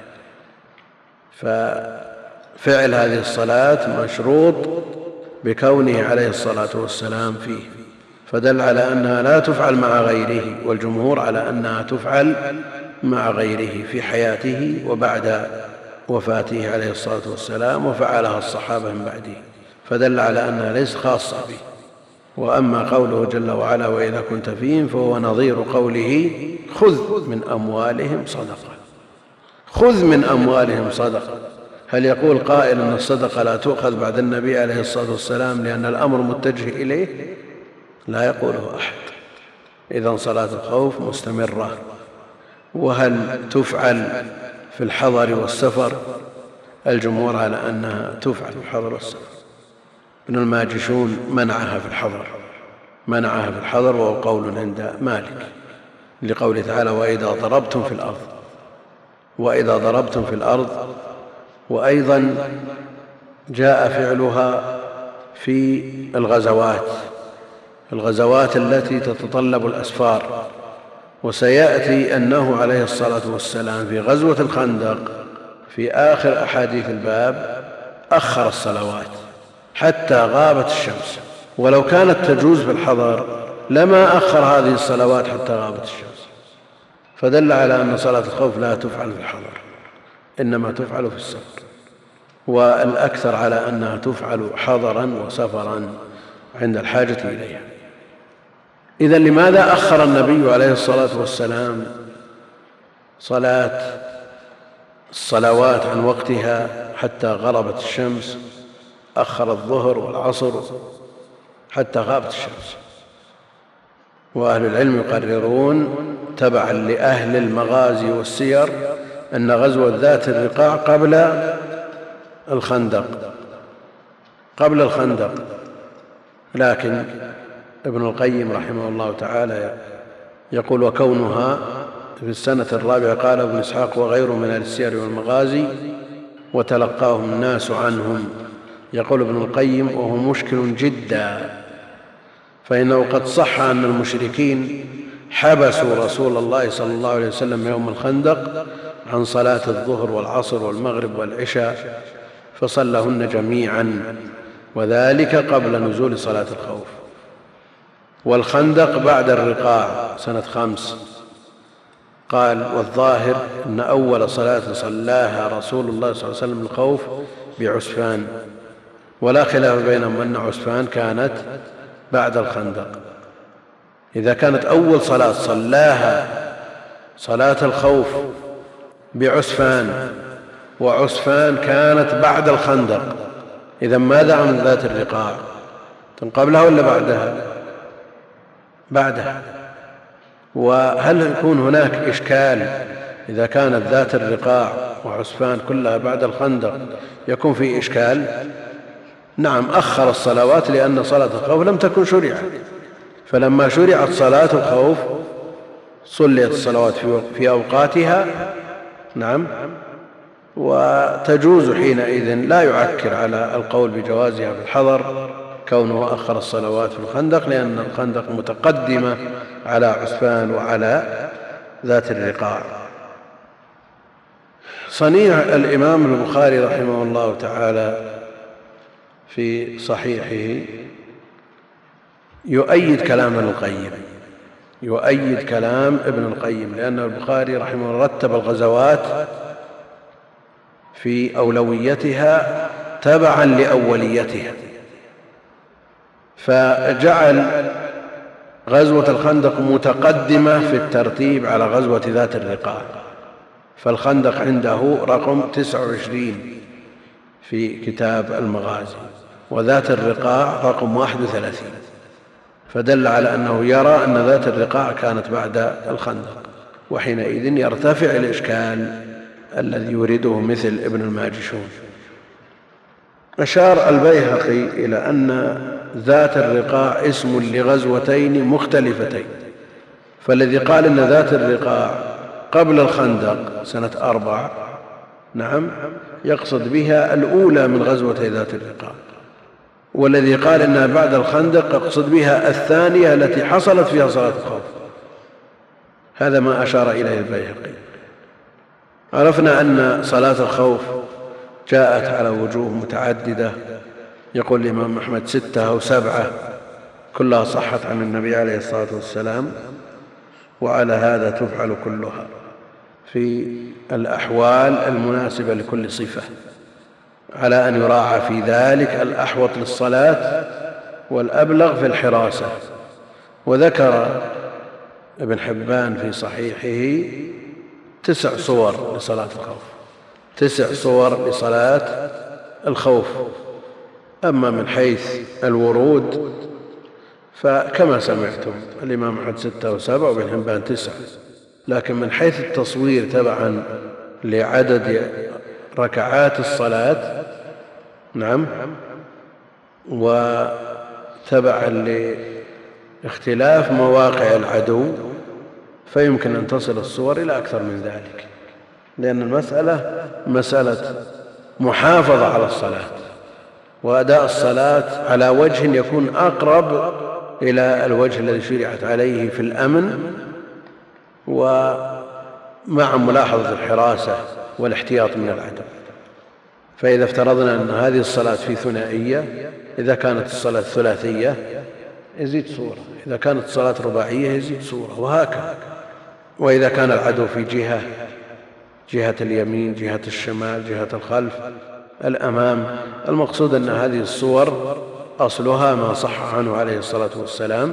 Speaker 2: ففعل هذه الصلاة مشروط بكونه عليه الصلاة والسلام فيه، فدل على أنها لا تفعل مع غيره، والجمهور على أنها تفعل مع غيره في حياته وبعد وفاته عليه الصلاة والسلام، وفعلها الصحابة من بعده، فدل على أنها ليست خاصة به. وأما قوله جل وعلا: وإذا كنت فيهم، فهو نظير قوله: خذ من أموالهم صدقة. خذ من أموالهم صدقة. هل يقول قائل أن الصدقة لا تؤخذ بعد النبي عليه الصلاة والسلام لأن الأمر متجه إليه؟ لا يقوله أحد. إذن صلاة الخوف مستمرة. وهل تفعل في الحضر والسفر؟ الجمهور على أنها تفعل في الحضر والسفر. ابن الماجشون منعها في الحضر، وهو قول عند مالك، لقوله تعالى: وإذا ضربتم في الأرض. وأيضا جاء فعلها في الغزوات التي تتطلب الأسفار. وسيأتي أنه عليه الصلاة والسلام في غزوة الخندق في آخر أحاديث الباب أخر الصلوات حتى غابت الشمس، ولو كانت تجوز في الحضر لما أخر هذه الصلوات حتى غابت الشمس. فدل على أن صلاة الخوف لا تفعل في الحضر، إنما تفعل في السفر، والأكثر على أنها تفعل حضرا وسفرا عند الحاجة إليها. إذن لماذا أخر النبي عليه الصلاة والسلام صلاة الصلوات عن وقتها حتى غربت الشمس؟ أخر الظهر والعصر حتى غابت الشمس. وأهل العلم يقررون تبعا لأهل المغازي والسير أن غزوة ذات الرقاع قبل الخندق، لكن ابن القيم رحمه الله تعالى يقول: وكونها في السنة الرابعة. قال ابن إسحاق وغيره من أهل السير والمغازي وتلقاهم الناس عنهم. يقول ابن القيم: وهو مشكل جدا، فإنه قد صح أن المشركين حبسوا رسول الله صلى الله عليه وسلم يوم الخندق عن صلاة الظهر والعصر والمغرب والعشاء فصلىهن جميعا، وذلك قبل نزول صلاة الخوف. والخندق بعد الرقاع سنة 5. قال: والظاهر أن أول صلاة صلاها رسول الله صلى الله عليه وسلم الخوف بعسفان، ولا خلاف بينهم أن عسفان كانت بعد الخندق. إذا كانت أول صلاة صلاها صلاة الخوف بعسفان، وعسفان كانت بعد الخندق، إذا ماذا عن ذات الرقاع؟ قبلها ولا بعدها؟ بعدها. وهل يكون هناك إشكال إذا كانت ذات الرقاع وعسفان كلها بعد الخندق يكون في إشكال؟ نعم، أخر الصلوات لأن صلاة الخوف لم تكن شرعت، فلما شرعت صلاة الخوف صليت الصلوات في أوقاتها. نعم، وتجوز حينئذ، لا يعكر على القول بجوازها في الحضر كونه أخر الصلوات في الخندق، لأن الخندق متقدمة على عسفان وعلى ذات الرقاع. صنيع الإمام البخاري رحمه الله تعالى في صحيحه يؤيد كلام ابن القيم، يؤيد كلام ابن القيم، لأن البخاري رحمه الله رتب الغزوات في أولويتها تبعا لأوليتها، فجعل غزوة الخندق متقدمة في الترتيب على غزوة ذات الرقاع، فالخندق عنده رقم 29 في كتاب المغازي، وذات الرقاع رقم 31، فدل على أنه يرى أن ذات الرقاع كانت بعد الخندق، وحينئذ يرتفع الإشكال الذي يريده مثل ابن الماجشون. أشار البيهقي إلى أن ذات الرقاع اسم لغزوتين مختلفتين، فالذي قال إن ذات الرقاع قبل الخندق سنة 4 نعم يقصد بها الأولى من غزوتي ذات الرقاع، والذي قال إنها بعد الخندق يقصد بها الثانية التي حصلت فيها صلاة الخوف. هذا ما أشار إليه البيهقي. عرفنا أن صلاة الخوف جاءت على وجوه متعددة، يقول الإمام أحمد 6 أو 7 كلها صحت عن النبي عليه الصلاة والسلام، وعلى هذا تفعل كلها في الأحوال المناسبة لكل صفة، على أن يراعى في ذلك الأحوط للصلاة والأبلغ في الحراسة. وذكر ابن حبان في صحيحه 9 صور لصلاة الخوف، 9 صور لصلاة الخوف. أما من حيث الورود فكما سمعتم الإمام أحمد 6 و7 وابن حبان 9، لكن من حيث التصوير تبعا لعدد ركعات الصلاة نعم وتبعا لاختلاف مواقع العدو فيمكن أن تصل الصور إلى أكثر من ذلك، لأن المسألة مسألة محافظة على الصلاة وأداء الصلاة على وجه يكون أقرب إلى الوجه الذي شرعت عليه في الأمن، ومع ملاحظة الحراسة والاحتياط من العدو. فإذا افترضنا أن هذه الصلاة في ثنائية، إذا كانت الصلاة ثلاثية يزيد صورة، إذا كانت الصلاة رباعية يزيد صورة، وهكذا. وإذا كان العدو في جهة اليمين، جهة الشمال، جهة الخلف، الأمام، المقصود أن هذه الصور أصلها ما صح عنه عليه الصلاة والسلام،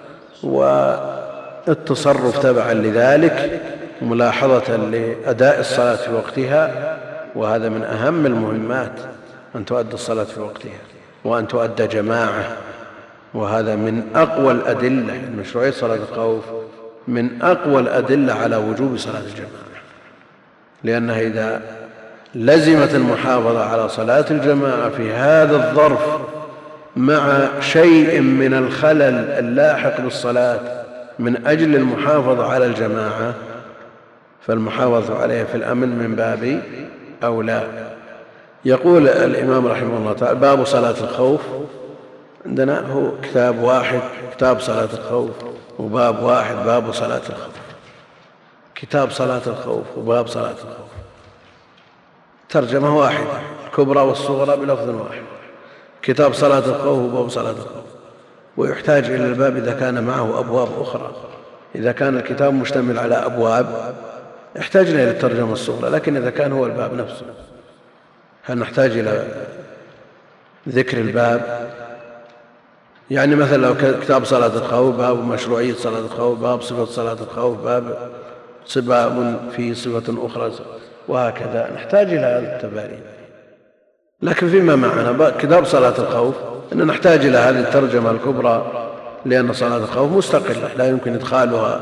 Speaker 2: والتصرف تبعا لذلك ملاحظة لأداء الصلاة في وقتها، وهذا من أهم المهمات أن تؤدى الصلاة في وقتها وأن تؤدى جماعة، وهذا من أقوى الأدلة مشروعية صلاة الخوف، من أقوى الأدلة على وجوب صلاة الجماعة، لأنها إذا لزمت المحافظة على صلاة الجماعة في هذا الظرف مع شيء من الخلل اللاحق بالصلاة من أجل المحافظة على الجماعة، فالمحافظة عليها في الأمن من باب أولى. يقول الإمام رحمه الله تعالى: باب صلاة الخوف. عندنا هو كتاب واحد، كتاب صلاة الخوف، وباب واحد، باب صلاة الخوف. كتاب صلاة الخوف وباب صلاة الخوف، ترجمة واحدة، الكبرى والصغرى بلفظ واحد. كتاب صلاة الخوف وباب صلاة الخوف، ويحتاج إلى الباب إذا كان معه أبواب أخرى. إذا كان الكتاب مشتمل على أبواب احتاجنا إلى الترجمة الصغرى، لكن إذا كان هو الباب نفسه هل نحتاج إلى ذكر الباب؟ يعني مثلا لو كتاب صلاة الخوف باب مشروعية صلاة الخوف، باب صفة صلاة الخوف، باب في صفة أخرى، وهكذا نحتاج إلى هذه التبارين. لكن فيما معنا كتاب صلاة الخوف أن نحتاج إلى هذه الترجمة الكبرى، لأن صلاة الخوف مستقلة لا يمكن إدخالها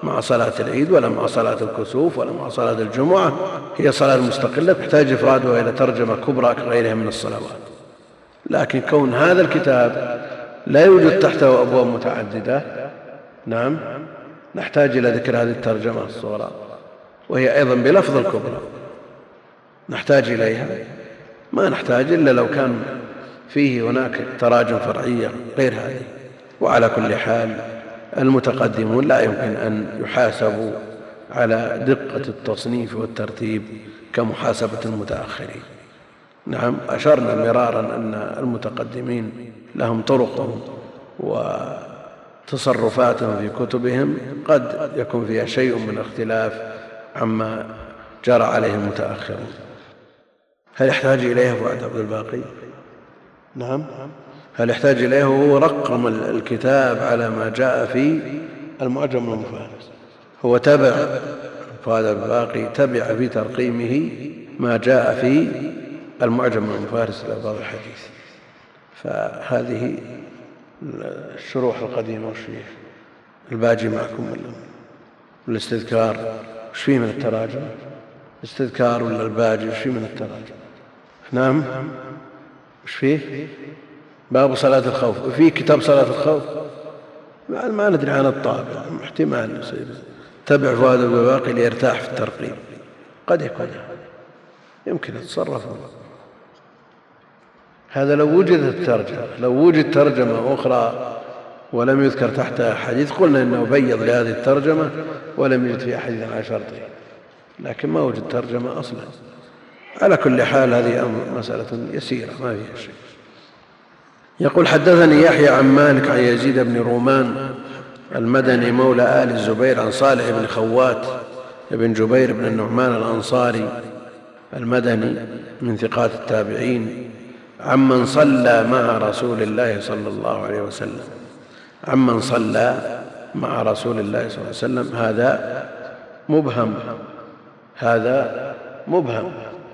Speaker 2: مع صلاة العيد ولا مع صلاة الكسوف ولا مع صلاة الجمعة، هي صلاة مستقلة تحتاج إفرادها إلى ترجمة كبرى كغيرها من الصلوات. لكن كون هذا الكتاب لا يوجد تحته أبواب متعددة، نعم، نحتاج إلى ذكر هذه الترجمة الصغرى، وهي أيضا بلفظ الكبرى نحتاج إليها، ما نحتاج إلا لو كان فيه هناك تراجم فرعية غير هذه. وعلى كل حال المتقدمون لا يمكن أن يحاسبوا على دقة التصنيف والترتيب كمحاسبة المتأخرين. نعم، أشرنا مرارا أن المتقدمين لهم طرقهم وتصرفاتهم في كتبهم قد يكون فيها شيء من اختلاف عما جرى عليه المتأخرون. هل يحتاج إليها فؤاد عبد الباقي؟ نعم، هل يحتاج إليه؟ هو رقم الكتاب على ما جاء في المعجم المفارس، هو تبع فؤاد عبد الباقي تبع في ترقيمه ما جاء في المعجم المفارس لألفاظ الحديث. فهذه الشروح القديمة وش فيه؟ الباجي معكم ولا الاستذكار؟ وش فيه من التراجم؟ الاستذكار ولا الباجي وش فيه من التراجم؟ نعم، وش فيه؟ باب صلاة الخوف، وفيه كتاب صلاة الخوف ما ندري عن الطابع، احتمال يصير تبع فؤاد عبد الباقي ليرتاح في الترقيم، قد يكون يمكن يتصرف. هذا لو وجدت الترجمة، لو وجد ترجمة أخرى ولم يذكر تحتها حديث قلنا إنه بيض لهذه الترجمة ولم يجد فيها حديثا على شرطه، لكن ما وجد ترجمة أصلا. على كل حال هذه مسألة يسيرة ما فيها شيء. يقول حدثني يحيى عن مالك عن يزيد بن رومان المدني مولى آل الزبير عن صالح بن خوات بن جبير بن النعمان الأنصاري المدني من ثقات التابعين عمن صلى مع رسول الله صلى الله عليه وسلم. عمن صلى مع رسول الله صلى الله عليه وسلم هذا مبهم، هذا مبهم،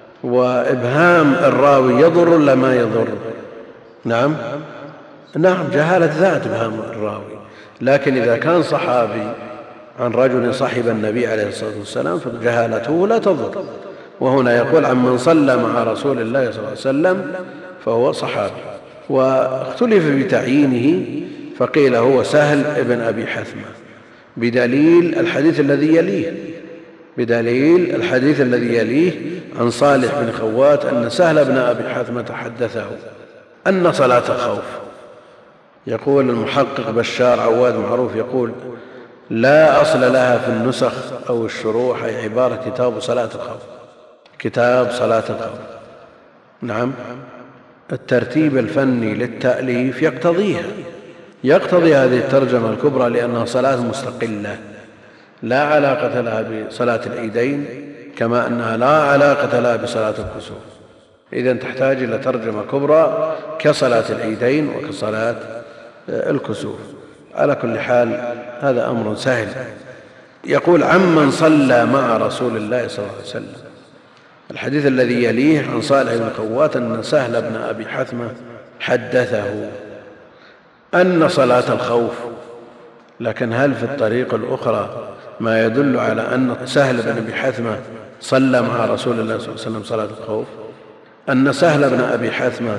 Speaker 2: وإبهام الراوي يضر ولا ما يضر؟ نعم، نعم، جهالة ذات إبهام الراوي. لكن إذا كان صحابي عن رجل صحب النبي عليه الصلاة والسلام فجهالته لا تضر. وهنا يقول عمن صلى مع رسول الله صلى الله عليه وسلم فهو صحابي. واختلف بتعيينه فقيل هو سهل بن أبي حثمة بدليل الحديث الذي يليه، بدليل الحديث الذي يليه عن صالح بن خوات أن سهل بن أبي حثمة حدثه أن صلاة الخوف. يقول المحقق بشار عواد معروف يقول لا أصل لها في النسخ أو الشروح، أي عبارة كتاب صلاة الخوف، كتاب صلاة الخوف. نعم، الترتيب الفني للتأليف يقتضي هذه الترجمة الكبرى لأنها صلاة مستقلة لا علاقة لها بصلاة العيدين، كما أنها لا علاقة لها بصلاة الكسوف. إذن تحتاج إلى ترجمة كبرى كصلاة العيدين وكصلاة الكسوف. على كل حال هذا أمر سهل. يقول عمن صلى مع رسول الله صلى الله عليه وسلم. الحديث الذي يليه عن صالح بن خوات أن سهل بن أبي حثمة حدثه أن صلاة الخوف. لكن هل في الطريق الأخرى ما يدل على أن سهل بن أبي حثمة صلى مع رسول الله صلى الله عليه وسلم صلاة الخوف؟ أن سهل بن أبي حثمة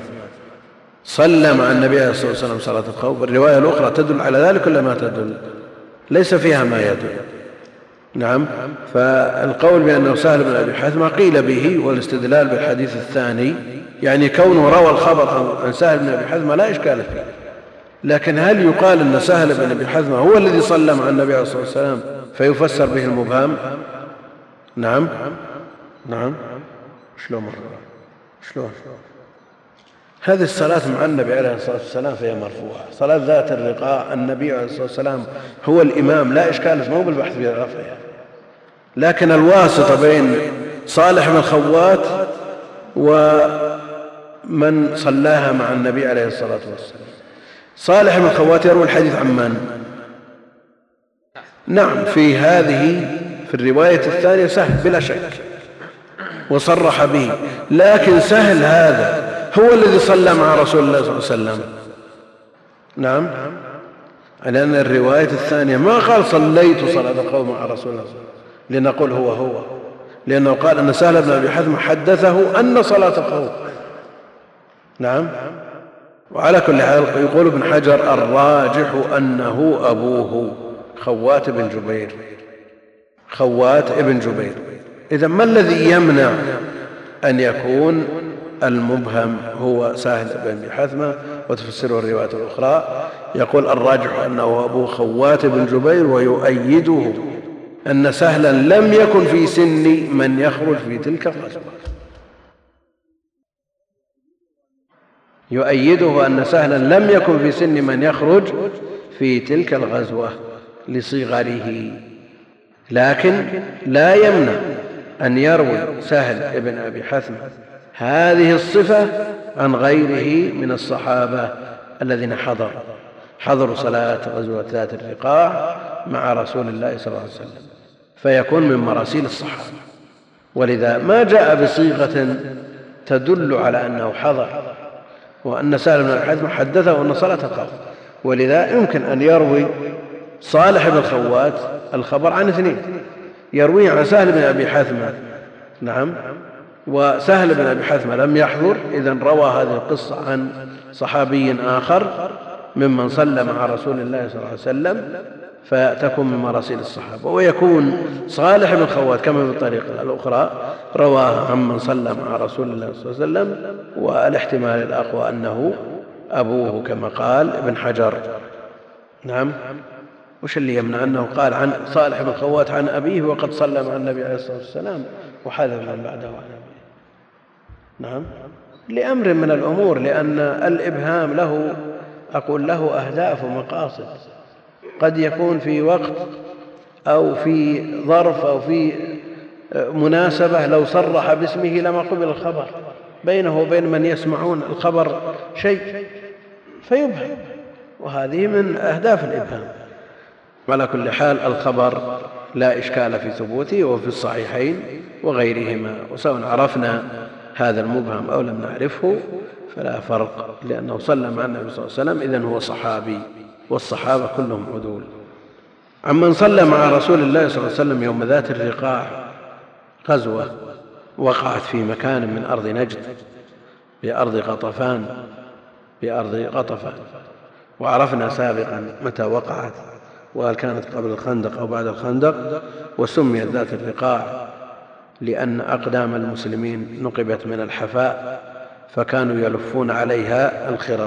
Speaker 2: صلى مع النبي عليه الصلاة والسلام صلاة الخوف، الرواية الأخرى تدل على ذلك ولا ما تدل؟ ليس فيها ما يدل. نعم، فالقول بأنه سهل بن أبي حثمة قيل به، والاستدلال بالحديث الثاني يعني كونه روى الخبر عن سهل بن أبي حثمة لا إشكال فيه. لكن هل يقال أن سهل بن أبي حثمة هو الذي صلى مع النبي عليه الصلاة والسلام فيفسر به المبهم؟ نعم، نعم، شلون هذه الصلاة مع النبي عليه الصلاة والسلام فهي مرفوعة، صلاة ذات الرقاع النبي عليه الصلاة والسلام هو الإمام لا إشكال، مو بالبحث في رفعها. لكن الواسطة بين صالح بن خوات ومن صلاها مع النبي عليه الصلاة والسلام، صالح بن خوات يروي الحديث عن من؟ نعم، في هذه في الرواية الثانية سهل بلا شك وصرح به، لكن سهل هذا هو الذي صلى مع رسول الله صلى الله عليه وسلم. نعم، لأن الرواية الثانية ما قال صليت صلاة الخوف مع رسول الله لنقول هو، لأنه قال أن سهل بن أبي حثمة حدثه أن صلاة الخوف. نعم. وعلى كل حال يقول ابن حجر الراجح أنه أبوه خوات ابن جبير. إذا ما الذي يمنع أن يكون المبهم هو سهل بن أبي حثمة وتفسره الروايات الأخرى؟ يقول الراجح أنه أبو خوات بن جبير، ويؤيده أن سهلا لم يكن في سن من يخرج في تلك الغزوة. يؤيده أن سهلا لم يكن في سن من يخرج في تلك الغزوة لصغره، لكن لا يمنع أن يروي سهل بن أبي حثمة هذه الصفة عن غيره من الصحابة الذين حضروا صلاة غزوة ذات الرقاع مع رسول الله صلى الله عليه وسلم، فيكون من مراسيل الصحابة. ولذا ما جاء بصيغة تدل على أنه حضر وأن سهل بن أبي حثمة حدثه أن صلاة الخوف، ولذا يمكن أن يروي صالح بن خوات الخبر عن اثنين، يرويه عن سهل بن أبي حثمة. نعم. وسهل بن أبي حثمة لم يحضر، إذن روى هذه القصة عن صحابي آخر ممن صلى مع رسول الله صلى الله عليه وسلم، فتكون من مراسيل الصحابة. ويكون صالح بن خوات كما في الطريقة الأخرى رواه عمن صلى مع رسول الله صلى الله عليه وسلم، والاحتمال الأقوى أنه أبوه كما قال ابن حجر. نعم. وش اللي يمنع أنه قال عن صالح بن خوات عن أبيه وقد صلى مع النبي عليه الصلاة والسلام وحذف من بعده عن أبيه؟ نعم. لأمر من الأمور، لأن الإبهام له أقول له أهداف ومقاصد، قد يكون في وقت أو في ظرف أو في مناسبة لو صرح باسمه لما قبل الخبر، بينه وبين من يسمعون الخبر شيء فيبهم، وهذه من أهداف الإبهام. وعلى كل حال الخبر لا إشكال في ثبوته، وفي الصحيحين وغيرهما، وسواء عرفنا هذا المبهم أو لم نعرفه فلا فرق، لأنه صلى مع النبي صلى الله عليه وسلم، إذن هو صحابي، والصحابة كلهم عدول. عمن صلى مع رسول الله صلى الله عليه وسلم يوم ذات الرقاع غزوة وقعت في مكان من أرض نجد بأرض غطفان، وعرفنا سابقا متى وقعت، وهل كانت قبل الخندق أو بعد الخندق. وسميت ذات الرقاع لأن أقدام المسلمين نقبت من الحفاء، فكانوا يلفون عليها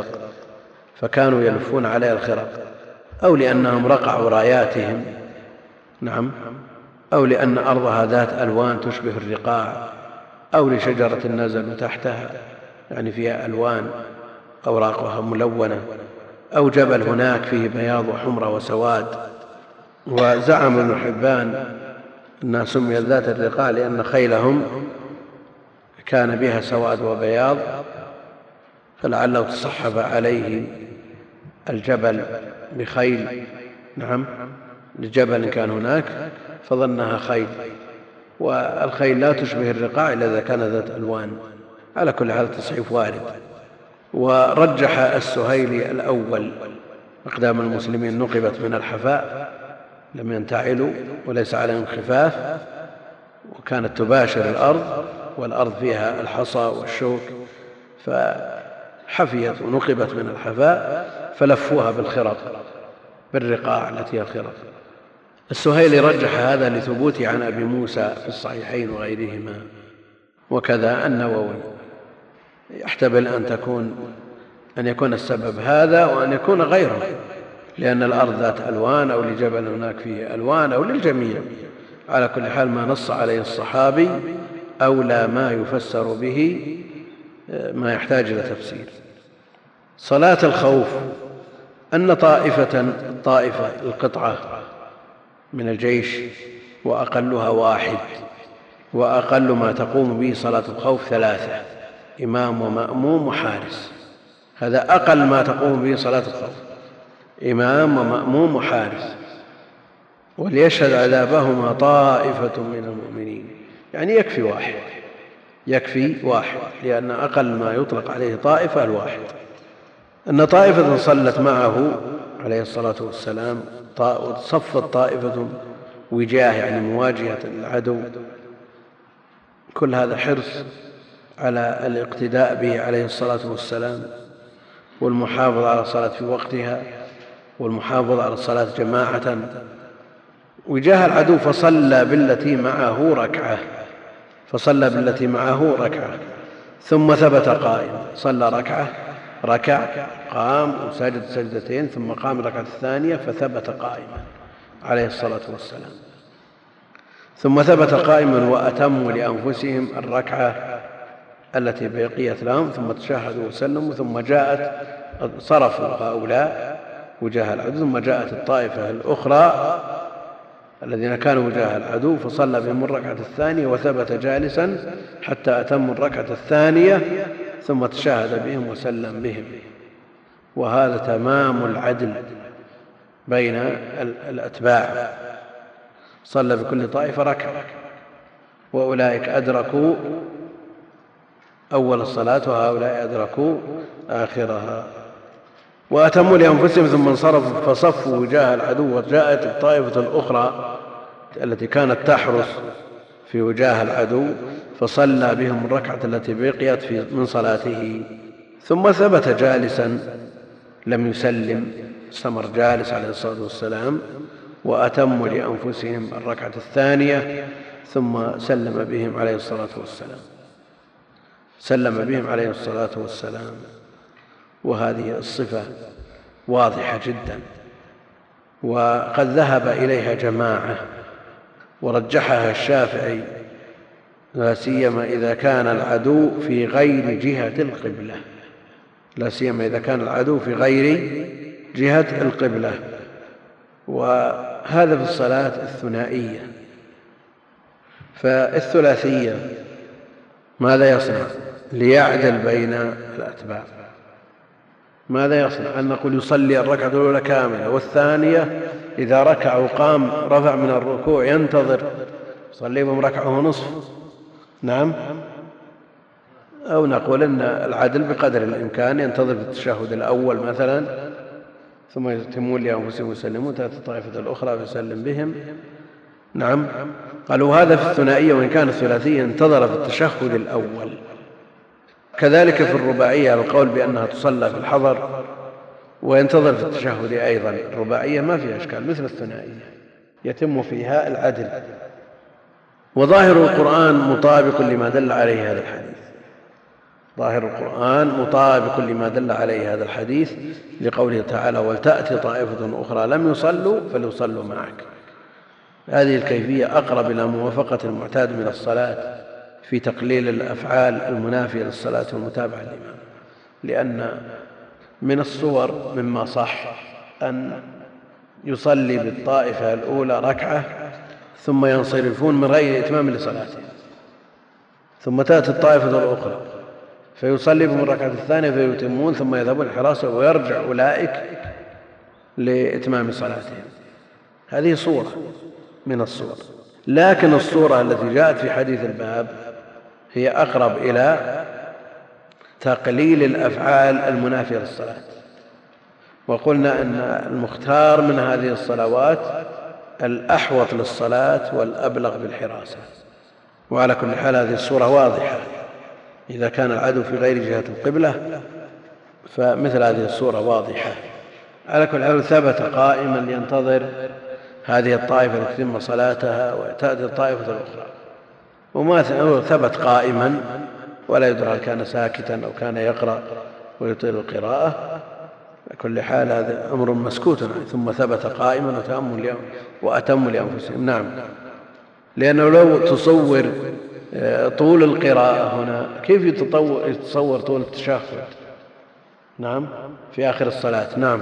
Speaker 2: الخرق، أو لأنهم رقعوا راياتهم. نعم. أو لأن أرضها ذات ألوان تشبه الرقاع، أو لشجرة نزلوا تحتها يعني فيها ألوان أوراقها ملونة، أو جبل هناك فيه بياض وحمرة وسواد. وزعم ابن حبان أنها سميت ذات الرقاع لأن خيلهم كان بها سواد وبياض، فلعله تصحب عليه الجبل بخيل. نعم. لجبل كان هناك فظنها خيل، والخيل لا تشبه الرقاع إلا إذا كان ذات ألوان. على كل حال تصحيف وارد. ورجح السهيلي الأول أقدام المسلمين نقبت من الحفاء، لم ينتعلوا وليس عليهم خفاف، وكانت تباشر الأرض والأرض فيها الحصى والشوك، فحفيت ونقبت من الحفاء فلفوها بالرقاع التي هي الخرق. السهيلي رجح هذا لثبوته عن أبي موسى في الصحيحين وغيرهما، وكذا النووي. يحتمل أن يكون السبب هذا وأن يكون غيره، لأن الأرض ذات ألوان، أو لجبل هناك فيه ألوان، أو للجميع. على كل حال ما نص عليه الصحابي أولى ما يفسر به ما يحتاج إلى تفسير. صلاة الخوف أن طائفة القطعة من الجيش، وأقلها واحد، وأقل ما تقوم به صلاة الخوف 3، إمام ومأموم وحارس. هذا أقل ما تقوم به صلاة الخوف، إمام ومأموم وحارس. وليشهد عذابهما طائفة من المؤمنين، يعني يكفي واحد، لأن أقل ما يطلق عليه طائفة الواحد. أن طائفة صلت معه عليه الصلاة والسلام، صفت طائفة وجاه يعني مواجهة العدو. كل هذا حرص على الاقتداء به عليه الصلاة والسلام، والمحافظة على الصلاة في وقتها، والمحافظة على الصلاة جماعة. وجاه العدو فصلى بالتي معه ركعة ثم ثبت قائما. صلى ركعة، ركع، قام وسجد سجدتين، ثم قام الركعة الثانية فثبت قائما عليه الصلاة والسلام. ثم ثبت قائما وأتموا لأنفسهم الركعة التي بقيت لهم، ثم تشهدوا وسلموا، ثم صرفوا هؤلاء وجاه العدو، ثم جاءت الطائفة الأخرى الذين كانوا وجاه العدو فصلى بهم الركعة الثانية وثبت جالسا حتى أتموا الركعة الثانية، ثم تشهد بهم وسلم بهم. وهذا تمام العدل بين الأتباع. صلى بكل طائفة ركعة، وأولئك أدركوا أول الصلاة وهؤلاء أدركوا آخرها. وأتموا لأنفسهم ثم انصرفوا فصفوا وجاه العدو. وجاءت الطائفة الأخرى التي كانت تحرس في وجاه العدو فصلى بهم الركعة التي بقيت من صلاته، ثم ثبت جالسا لم يسلم، استمر جالس عليه الصلاة والسلام. وأتموا لأنفسهم الركعة الثانية، ثم سلم بهم عليه الصلاة والسلام. وهذه الصفة واضحة جدا، وقد ذهب إليها جماعة ورجحها الشافعي، لا سيما إذا كان العدو في غير جهة القبلة. وهذا في الصلاة الثنائية. فالثلاثية ماذا يصنع ليعدل بين الأتباع؟ ماذا يصنع؟ أن نقول يصلي الركعة الأولى كاملة، والثانية إذا ركع وقام رفع من الركوع ينتظر يصلي بهم ركعة ونصف، نعم. أو نقول أن العدل بقدر الإمكان ينتظر في التشهد الأول مثلا، ثم يتمون لأنفسهم ويسلمون، تأتي الطائفة الأخرى فيسلم بهم، نعم. قالوا هذا في الثنائية، وإن كان الثلاثية انتظر في التشهد الأول. كذلك في الرباعية القول بأنها تصلى في الحضر وينتظر في التشهد أيضا. الرباعية ما فيها إشكال مثل الثنائية، يتم فيها العدل. وظاهر القرآن مطابق لما دل عليه هذا الحديث، لقوله تعالى: ولتأتي طائفة أخرى لم يصلوا فليصلوا معك. هذه الكيفية أقرب إلى موافقة المعتاد من الصلاة في تقليل الأفعال المنافية للصلاة والمتابعة للإمام. لأن من الصور مما صح أن يصلي بالطائفة الأولى ركعة ثم ينصرفون من غير إتمام لصلاتهم، ثم تأتي الطائفة الأخرى فيصلي بهم الركعة الثانية فيتمون، ثم يذهبون الحراسة ويرجع أولئك لإتمام صلاتهم. هذه صورة من الصور. لكن الصورة التي جاءت في حديث الباب هي أقرب إلى تقليل الأفعال المنافية للصلاة. وقلنا أن المختار من هذه الصلوات الأحوط للصلاة والأبلغ بالحراسة. وعلى كل حال هذه الصورة واضحة. إذا كان العدو في غير جهة القبلة فمثل هذه الصورة واضحة. على كل حال ثبت قائما لينتظر هذه الطائفة لتتم صلاتها وتأتي الطائفة الأخرى، وما ثبت قائما ولا يدرى هل كان ساكتا أو كان يقرأ ويطيل القراءة. على كل حال هذا أمر مسكوت عنه. ثم ثبت قائما وأتموا لأنفسهم، نعم. لأنه لو تصور طول القراءة هنا كيف يتصور طول التشهد، نعم، في آخر الصلاة، نعم.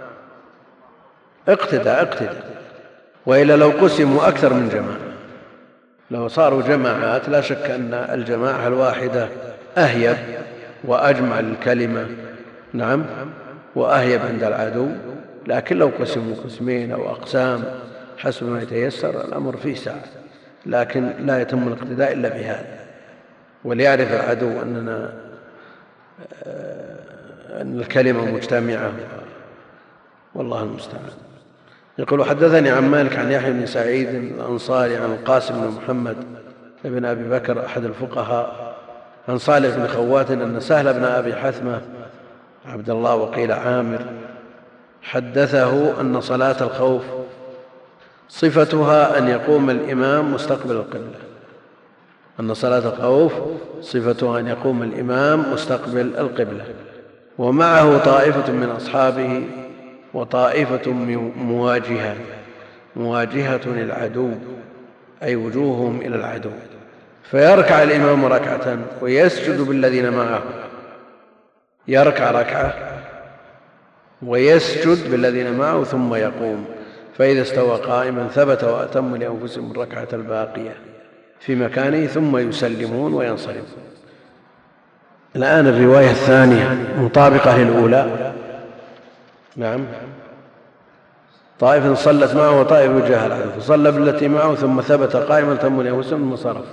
Speaker 2: اقتدى. وإلا لو قسموا أكثر من جماعة، لو صاروا جماعات، لا شك أن الجماعة الواحدة أهيب وأجمع الكلمة، نعم، وأهيب عند العدو. لكن لو قسموا قسمين أو أقسام حسب ما يتيسر الأمر فيه سعة، لكن لا يتم الاقتداء إلا بهذا. وليعرف العدو أن الكلمة مجتمعة والله المستعان. يقول حدثني عن مالك عن يحيى بن سعيد الأنصاري عن القاسم بن محمد بن أبي بكر أحد الفقهاء عن صالح بن خوات أن سهل بن أبي حثمة عبد الله وقيل عامر حدثه أن صلاة الخوف صفتها أن يقوم الإمام مستقبل القبلة، أن صلاة الخوف صفتها أن يقوم الإمام مستقبل القبلة، ومعه طائفة من أصحابه وطائفة مواجهة العدو، أي وجوههم إلى العدو، فيركع الإمام ركعة ويسجد بالذين معه، يركع ركعة ويسجد بالذين معه ثم يقوم، فإذا استوى قائما ثبت وأتم لأنفسهم الركعة الباقية في مكانه ثم يسلمون وينصرفون. الآن الرواية الثانية مطابقة للأولى. نعم، طائفة صلت معه وطائفة وجاه العدو، فصلى بالتي معه ثم ثبت قائما تم لأنفسهم ثم صرف،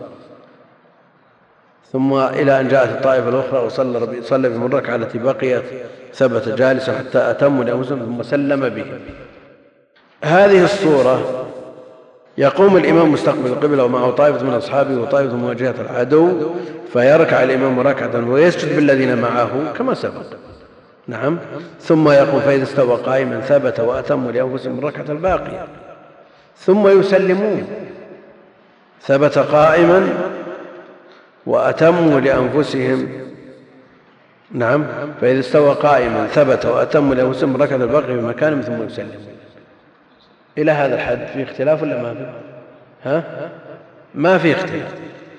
Speaker 2: ثم إلى أن جاءت الطائفة الأخرى وصلى بهم الركعة التي بقيت ثبت جالسا حتى أتموا لأنفسهم ثم سلم بهم. هذه الصورة يقوم الإمام مستقبل القبلة ومعه طائفة من أصحابه وطائفة مواجهة العدو، فيركع الإمام ركعة ويسجد بالذين معه كما سبق. نعم، ثم يقول فإذا استوى قائما ثبت وأتموا لأنفسهم الركعة الباقية ثم يسلمون، ثبت قائما وأتموا لأنفسهم. نعم، فإذا استوى قائما ثبت وأتموا لأنفسهم الركعة الباقية في مكانهم ثم يسلم. إلى هذا الحد في اختلاف ولا ما في؟ ما في اختلاف.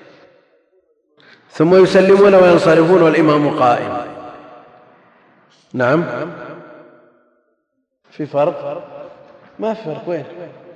Speaker 2: ثم يسلمون وينصرفون والإمام قائم. نعم، في فرق؟ ما في فرق. وين؟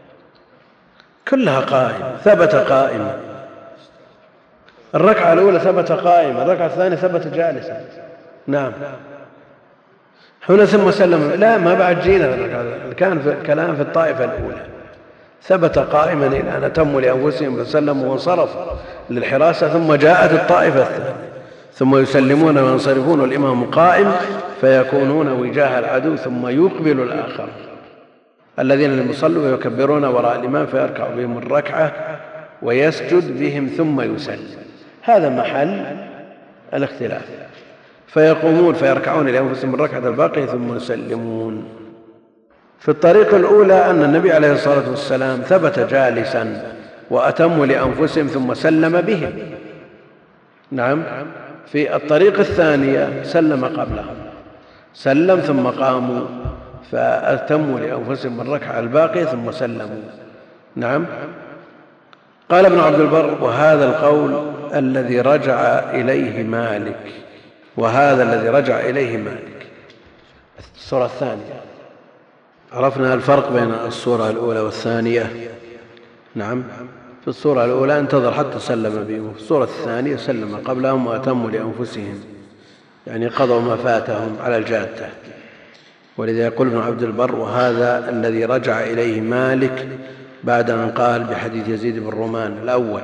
Speaker 2: كلها قائم، ثبت قائما. الركعة الأولى ثبت قائما، الركعة الثانية ثبت جالسا. نعم، هنا ثم سلم. لا، ما بعد جينا، كان في الكلام في الطائفة الأولى ثبت قائما إلى أن أتموا لأنفسهم فسلموا وانصرفوا للحراسة، ثم جاءت الطائفة الثانية ثم يسلمون وينصرفون والإمام قائم، فيكونون وجاه العدو ثم يقبل الآخر الذين لم يصلوا ويكبرون وراء الإمام فيركع بهم الركعة ويسجد بهم ثم يسلم. هذا محل الاختلاف. فيقومون فيركعون لأنفسهم الركعة الباقية ثم يسلمون. في الطريقة الأولى أن النبي عليه الصلاة والسلام ثبت جالسا وأتموا لأنفسهم ثم سلم بهم. نعم، في الطريقة الثانية سلم قبلهم، سلم ثم قاموا فأتموا لأنفسهم الركعة الباقية ثم سلموا. نعم. قال ابن عبد البر وهذا القول الذي رجع إليه مالك، وهذا الذي رجع إليه مالك. الصورة الثانية عرفنا الفرق بين الصورة الأولى والثانية. نعم، في الصورة الأولى انتظر حتى سلم بهم، في الصورة الثانية سلم قبلهم وأتموا لأنفسهم، يعني قضوا ما فاتهم على الجادة. ولذا يقول ابن عبد البر وهذا الذي رجع إليه مالك بعد أن قال بحديث يزيد بن رومان الأول،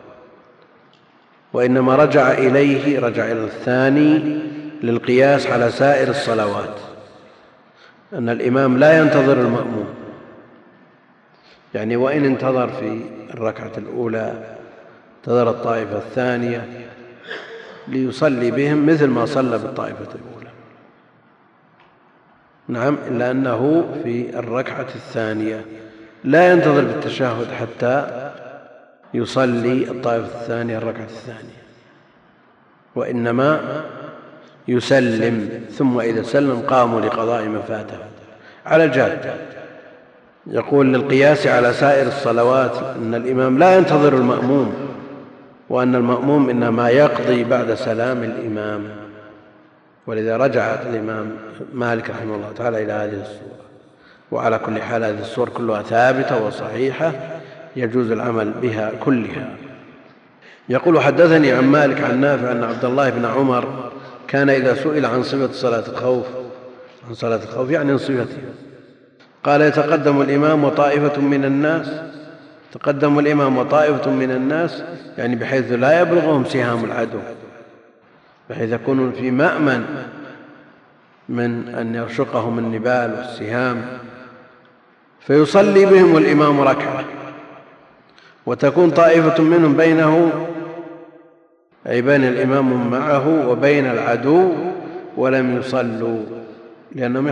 Speaker 2: وإنما رجع إليه رجع إلى الثاني للقياس على سائر الصلوات، أن الإمام لا ينتظر المأموم، يعني وإن انتظر في الركعة الأولى انتظر الطائفة الثانية ليصلي بهم مثل ما صلى بالطائفة الأولى. نعم، إلا أنه في الركعة الثانية لا ينتظر بالتشهد حتى يصلي الطائفة الثانية الركعة الثانية، وإنما يسلم، ثم إذا سلم قاموا لقضاء ما فاته على الجادة. يقول للقياس على سائر الصلوات أن الإمام لا ينتظر المأموم، وأن المأموم إنما يقضي بعد سلام الإمام. ولذا رجع الإمام مالك رحمه الله تعالى إلى هذه الصورة. وعلى كل حال هذه الصور كلها ثابتة وصحيحة يجوز العمل بها كلها. يقول حدثني عن مالك عن نافع أن عبد الله بن عمر كان إذا سئل عن صفة صلاة الخوف، عن صلاة الخوف يعني عن صفتها، قال يتقدم الإمام وطائفة من الناس، تقدم الإمام وطائفة من الناس يعني بحيث لا يبلغهم سهام العدو، بحيث يكونون في مأمن من أن يرشقهم النبال والسهام، فيصلي بهم الإمام ركعة، وتكون طائفة منهم بينه أي بين الإمام معه وبين العدو ولم يصلوا، لأنهم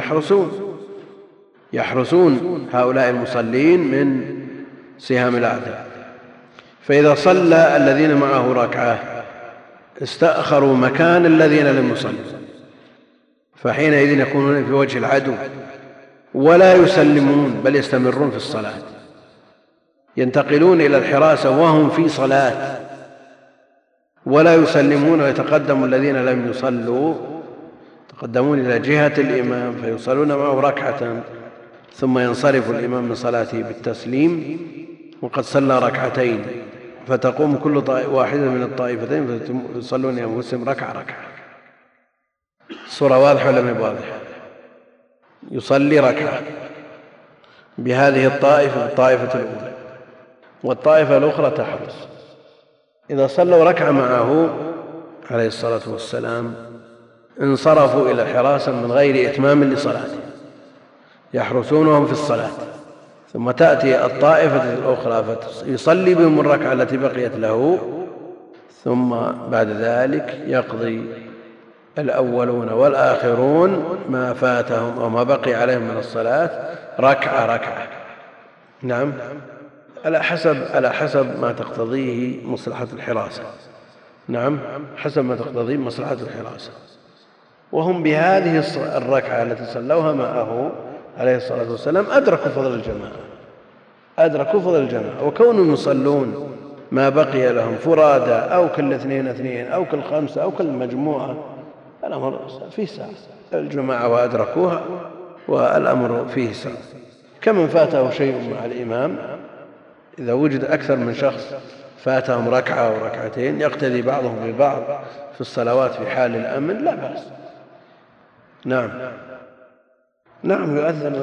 Speaker 2: يحرسون هؤلاء المصلين من سهام الأعداء. فإذا صلى الذين معه ركعة استأخروا مكان الذين لم يصلوا، فحينئذ يكونون في وجه العدو ولا يسلمون، بل يستمرون في الصلاة، ينتقلون إلى الحراسة وهم في صلاة ولا يسلمون، ويتقدم الذين لم يصلوا يتقدمون إلى جهة الإمام فيصلون معه ركعة، ثم ينصرف الإمام من صلاته بالتسليم وقد صلى ركعتين، فتقوم كل واحدة من الطائفتين فيصلون أنفسهم ركعة. الصورة واضحة ولا ما واضحة؟ يصلي ركعة بهذه الطائفة الأولى، والطائفة الأخرى تحرس. إذا صلوا ركعة معه عليه الصلاة والسلام انصرفوا إلى الحراسة من غير إتمام لصلاته، يحرسونهم في الصلاة، ثم تأتي الطائفة الأخرى فيصلي بهم الركعة التي بقيت له، ثم بعد ذلك يقضي الأولون والآخرون ما فاتهم أو ما بقي عليهم من الصلاة ركعة. نعم، على حسب ما تقتضيه مصلحة الحراسة. نعم، حسب ما تقتضيه مصلحة الحراسة. وهم بهذه الركعة التي صلوها معه عليه الصلاة والسلام أدركوا فضل الجماعة، وكونهم يصلون ما بقي لهم فرادى أو كل 2 أو كل 5 أو كل مجموعة، الأمر فيه سعة. الجماعة وأدركوها والأمر فيه سعة. كمن فاته شيء مع الإمام، إذا وجد أكثر من شخص فاتهم ركعة أو ركعتين يقتدي بعضهم ببعض في الصلوات في حال الأمن لا بأس. نعم، يؤذن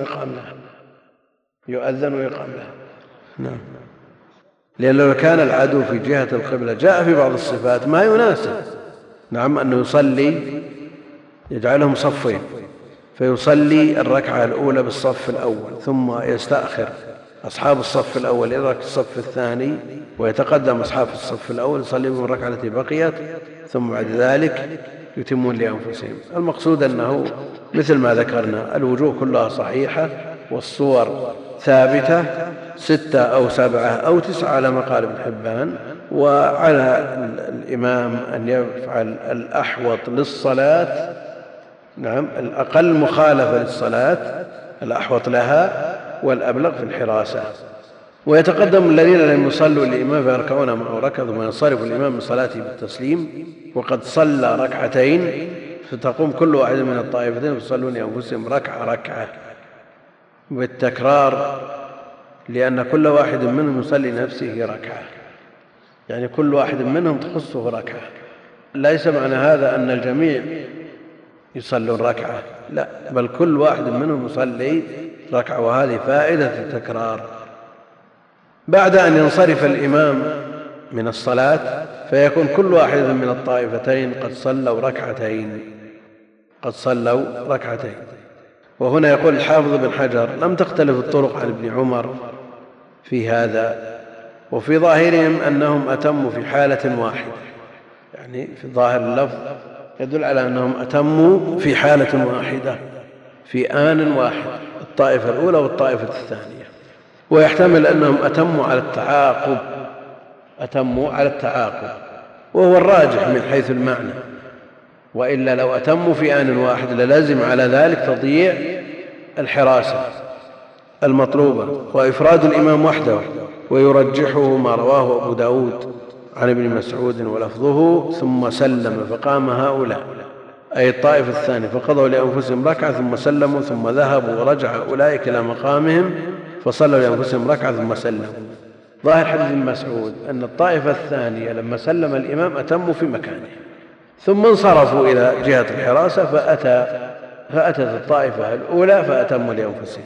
Speaker 2: ويقام له. نعم، لأن لو كان العدو في جهة القبلة جاء في بعض الصفات ما يناسب. نعم، أنه يصلي يجعلهم صفين، فيصلي الركعة الأولى بالصف الأول، ثم يستأخر أصحاب الصف الأول إلى الصف الثاني، ويتقدم أصحاب الصف الأول يصلي بهم الركعة التي بقيت، ثم بعد ذلك يتمون لأنفسهم. المقصود أنه مثل ما ذكرنا الوجوه كلها صحيحة، والصور ثابتة 6 أو 7 أو 9 على ما قال ابن حبان. وعلى الإمام أن يفعل الأحوط للصلاة، نعم، الأقل مخالفة للصلاة الأحوط لها والأبلغ في الحراسة، ويتقدم الذين لم يصلوا الإمام فيركعون معه ركعة، ثم ينصرف الإمام من صلاته بالتسليم وقد صلى ركعتين، فتقوم كل واحد من الطائفتين يصلون أنفسهم ركعة بالتكرار، لأن كل واحد منهم يصلي نفسه ركعة، يعني كل واحد منهم تخصه ركعة. ليس معنى هذا أن الجميع يصلون ركعة، لا، بل كل واحد منهم يصلي ركعة، وهذه فائدة التكرار. بعد أن ينصرف الإمام من الصلاة فيكون كل واحد من الطائفتين قد صلوا ركعتين. وهنا يقول الحافظ بن حجر: لم تختلف الطرق عن ابن عمر في هذا، وفي ظاهرهم أنهم أتموا في حالة واحدة، يعني في ظاهر اللفظ يدل على أنهم أتموا في حالة واحدة في آن واحد، الطائفة الأولى والطائفة الثانية. ويحتمل أنهم أتموا على التعاقب، وهو الراجح من حيث المعنى، وإلا لو أتموا في آن واحد للازم على ذلك تضييع الحراسة المطلوبة وإفراد الإمام وحده. ويرجحه ما رواه أبو داود عن ابن مسعود ولفظه: ثم سلم فقام هؤلاء، أي الطائفة الثانية، فقضوا لأنفسهم ركعة ثم سلموا، ثم ذهبوا ورجع أولئك إلى مقامهم فصلوا لأنفسهم ركعة ثم سلموا. ظاهر حديث ابن مسعود أن الطائفة الثانية لما سلم الإمام أتموا في مكانه، ثم انصرفوا إلى جهة الحراسة فأتت الطائفة الأولى فأتموا لأنفسهم.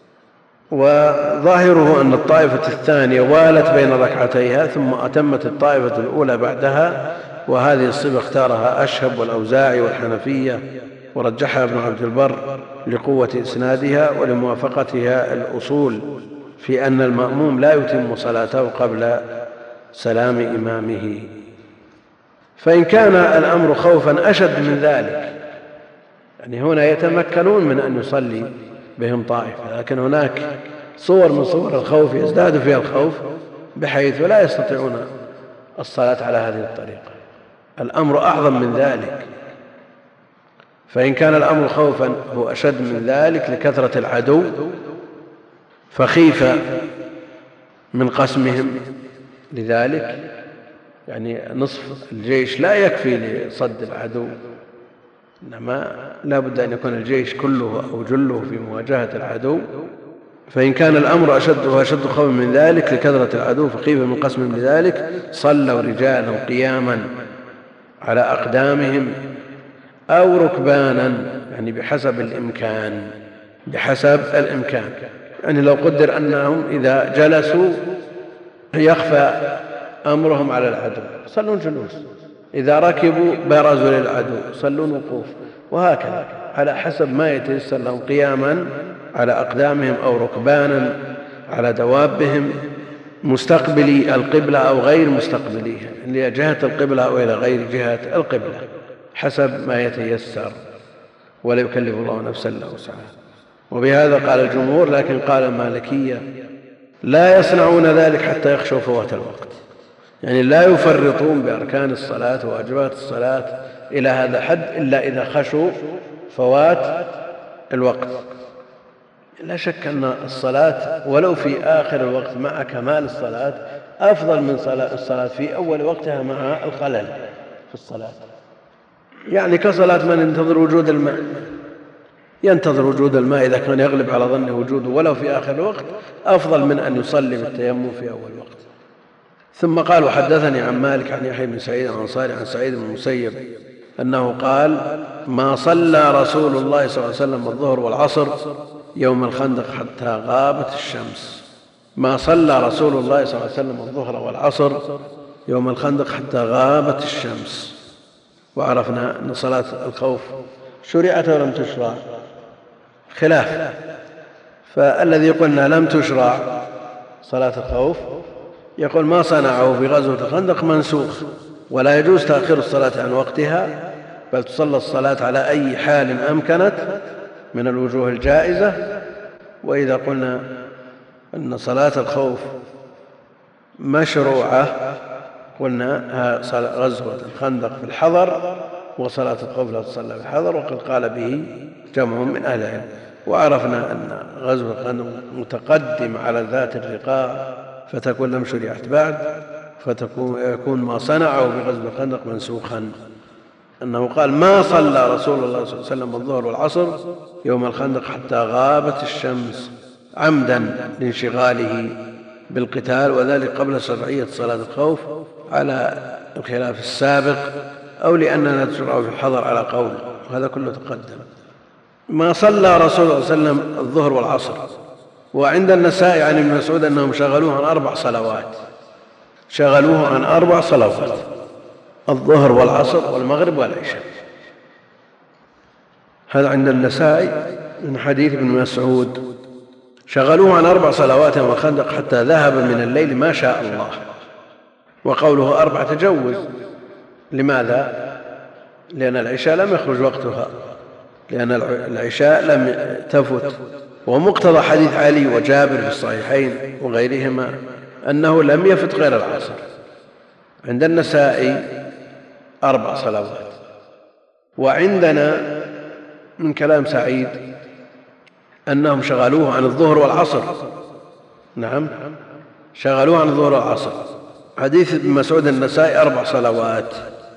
Speaker 2: وظاهره أن الطائفة الثانية والت بين ركعتيها ثم أتمت الطائفة الأولى بعدها، وهذه الصفة اختارها أشهب والأوزاعي والحنفية ورجحها ابن عبد البر لقوة إسنادها ولموافقتها الأصول في أن المأموم لا يتم صلاته قبل سلام إمامه. فإن كان الأمر خوفا أشد من ذلك، يعني هنا يتمكنون من أن يصلي بهم طائفة، لكن هناك صور من صور الخوف يزداد فيها الخوف بحيث لا يستطيعون الصلاة على هذه الطريقة. الأمر أعظم من ذلك. فإن كان الأمر خوفا هو أشد من ذلك لكثرة العدو، فخيف من قسمهم لذلك، يعني نصف الجيش لا يكفي لصد العدو، إنما لا بد أن يكون الجيش كله أو جله في مواجهة العدو. فإن كان الأمر أشد خوفا من ذلك لكثرة العدو فخيف من قسمهم لذلك صلوا رجالا قياما على أقدامهم أو ركبانا، يعني بحسب الإمكان. يعني لو قدر أنهم إذا جلسوا يخفى أمرهم على العدو صلون جلوس، إذا ركبوا برزوا للعدو صلون وقوف، وهكذا على حسب ما يتيسر لهم، قياما على أقدامهم أو ركبانا على دوابهم، مستقبلي القبلة أو غير مستقبليها، إلى جهة القبلة أو إلى غير جهة القبلة، حسب ما يتيسر، ولا يكلف الله نفسا إلا وسعها. وبهذا قال الجمهور، لكن قال المالكية لا يصنعون ذلك حتى يخشوا فوات الوقت، يعني لا يفرطون بأركان الصلاة وواجبات الصلاة إلى هذا الحد إلا إذا خشوا فوات الوقت. لا شك أن الصلاة ولو في آخر الوقت مع كمال الصلاة أفضل من الصلاة في أول وقتها مع الخلل في الصلاة، يعني كصلاة من ينتظر وجود الماء إذا كان يغلب على ظنه وجوده ولو في آخر الوقت أفضل من أن يصلي بالتيمم في أول وقت. ثم قال وحدثني عن مالك عن يحيى بن سعيد الأنصاري عن سعيد بن المسيب أنه قال ما صلى رسول الله صلى الله عليه وسلم الظهر والعصر يوم الخندق حتى غابت الشمس. ما صلى رسول الله صلى الله عليه وسلم الظهر والعصر يوم الخندق حتى غابت الشمس. وعرفنا أن صلاة الخوف شرعت ولم تشرع خلاف، فالذي يقولنا لم تشرع صلاة الخوف يقول ما صنعه في غزوة الخندق منسوخ، ولا يجوز تأخير الصلاة عن وقتها، بل تصلى الصلاة على أي حال أمكنت من الوجوه الجائزة. وإذا قلنا أن صلاة الخوف مشروعة قلنا غزوة الخندق في الحضر، وصلاة الخوف لا تصلى في الحضر، وقد قال به جمع من أهل العلم. وعرفنا أن غزوة الخندق متقدم على ذات الرقاع، فتكون لم شرعت بعد، يكون ما صنعه في غزوة الخندق منسوخا. أنه قال ما صلى رسول الله صلى الله عليه وسلم الظهر والعصر يوم الخندق حتى غابت الشمس، عمدا لانشغاله بالقتال، وذلك قبل شرعية صلاة الخوف على الخلاف السابق، أو لأننا تشرع في الحضر على قول، وهذا كله تقدم. ما صلى رسول الله صلى الله عليه وسلم الظهر والعصر. وعند النسائي عن ابن مسعود أنهم شغلوه عن 4 صلوات، شغلوه عن 4 صلوات، الظهر والعصر والمغرب والعشاء. هذا عند النسائي من حديث ابن مسعود، شغلوه عن 4 صلوات يوم الخندق حتى ذهب من الليل ما شاء الله. وقوله 4 تجوز، لماذا؟ لأن العشاء لم يخرج وقتها، لأن العشاء لم تفت. ومقتضى حديث علي وجابر في الصحيحين وغيرهما أنه لم يفت غير العصر. عند النسائي 4 صلوات. وعندنا من كلام سعيد أنهم شغلوه عن الظهر والعصر، نعم شغلوه عن الظهر والعصر. حديث ابن مسعود النسائي 4 صلوات.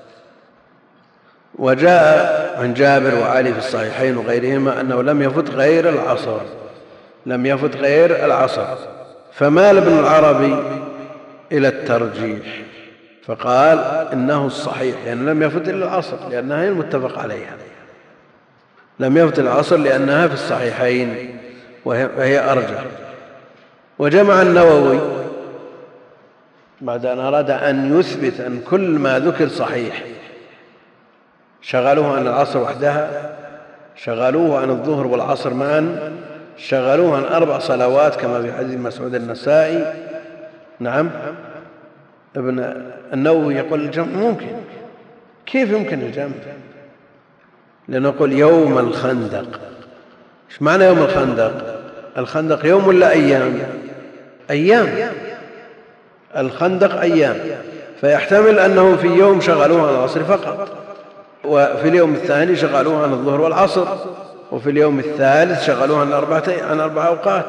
Speaker 2: وجاء عن جابر وعلي في الصحيحين وغيرهما أنه لم يفت غير العصر، لم يفت غير العصر. فمال ابن العربي إلى الترجيح فقال إنه الصحيح، يعني لم يفت إلا العصر لأنها هي المتفق عليها، لم يفت العصر لأنها في الصحيحين وهي أرجح. وجمع النووي بعد أن أراد أن يثبت أن كل ما ذكر صحيح، شغلوه عن العصر وحدها شغلوه عن الظهر والعصر معا، شغلوه عن 4 صلوات كما في حديث مسعود النسائي. نعم. ابن النووي يقول الجمع ممكن. كيف يمكن الجمع؟ لأنه يقول يوم الخندق. ايش معنى يوم الخندق؟ الخندق يوم ولا أيام؟ أيام. الخندق أيام، فيحتمل أنه في يوم شغلوه عن العصر فقط، وفي اليوم الثاني شغلوه عن الظهر والعصر، وفي اليوم الثالث شغلوه عن 4 أوقات،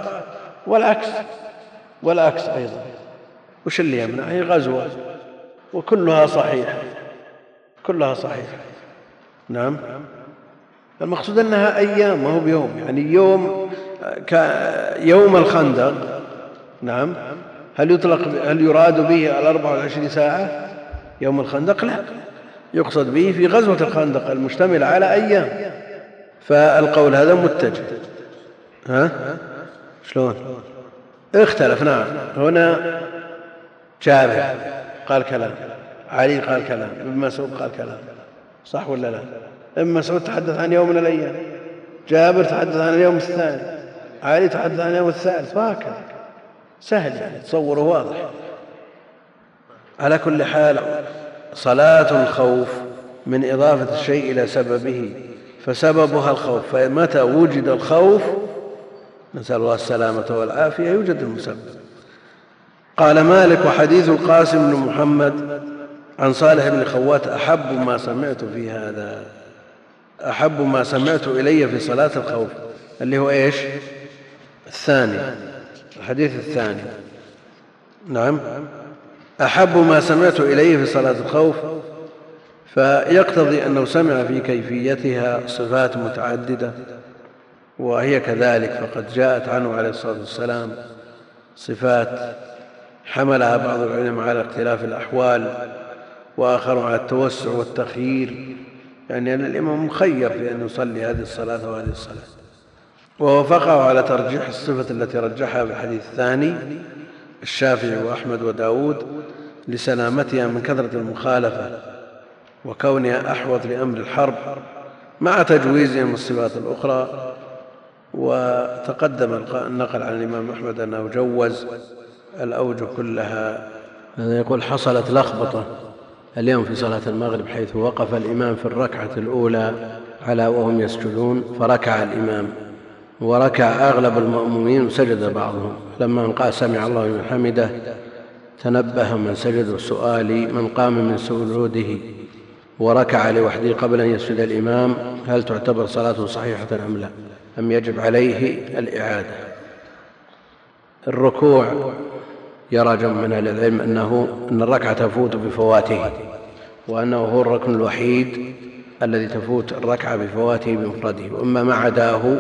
Speaker 2: والعكس أيضا. وش اللي يمنع؟ هي غزوة وكلها صحيحة، كلها صحيحة. نعم. المقصود أنها أيام، ما هو بيوم. يعني يوم الخندق. نعم. هل يراد به 24 ساعة يوم الخندق؟ لا، يقصد به في غزوة الخندق المشتمل على أيام. فالقول هذا متجه. شلون؟ اختلف. نعم. هنا جابر قال كلام، علي قال كلام، ابن مسعود قال كلام، صح ولا لا؟ ابن مسعود تحدث عن يوم من الأيام، جابر تحدث عن اليوم الثاني، علي تحدث عن اليوم الثالث، وهكذا. سهل يعني، تصوره واضح. على كل حال، صلاة الخوف من إضافة الشيء إلى سببه، فسببها الخوف، فمتى وجد الخوف نسأل الله السلامة والعافية يوجد المسبب. قال مالك: وحديث القاسم بن محمد عن صالح بن خوات أحب ما سمعت إلي في صلاة الخوف، اللي هو إيش؟ الثاني، الحديث الثاني. نعم. أحب ما سمعت إليه في صلاة الخوف، فيقتضي أنه سمع في كيفيتها صفات متعددة، وهي كذلك، فقد جاءت عنه عليه الصلاة والسلام صفات حملها بعض العلماء على اختلاف الأحوال، وآخر على التوسع والتخيير، يعني أن الإمام مخير في أن يصلي هذه الصلاة وهذه الصلاة. ووافقه على ترجيح الصفة التي رجحها في الحديث الثاني الشافعي وأحمد وداود لسلامتها من كثرة المخالفة وكونها أحوط لأمر الحرب، مع تجويزهم الصفات الأخرى. وتقدم النقل عن الإمام أحمد أنه جوز الأوجه كلها. هذا يقول: حصلت لخبطة اليوم في صلاة المغرب، حيث وقف الإمام في الركعة الأولى على وهم يسجدون، فركع الإمام وركع أغلب المأمومين وسجد بعضهم. لما قال سمع الله لمن حمده تنبه من سجد السؤال من قام من سجوده وركع لوحده قبل أن يسجد الإمام، هل تعتبر صلاته صحيحة أم لا؟ أم يجب عليه الإعادة؟ الركوع يرى جمع من أهل العلم أن الركعة تفوت بفواته، وأنه هو الركن الوحيد الذي تفوت الركعة بفواته بمفرده، وأما ما عداه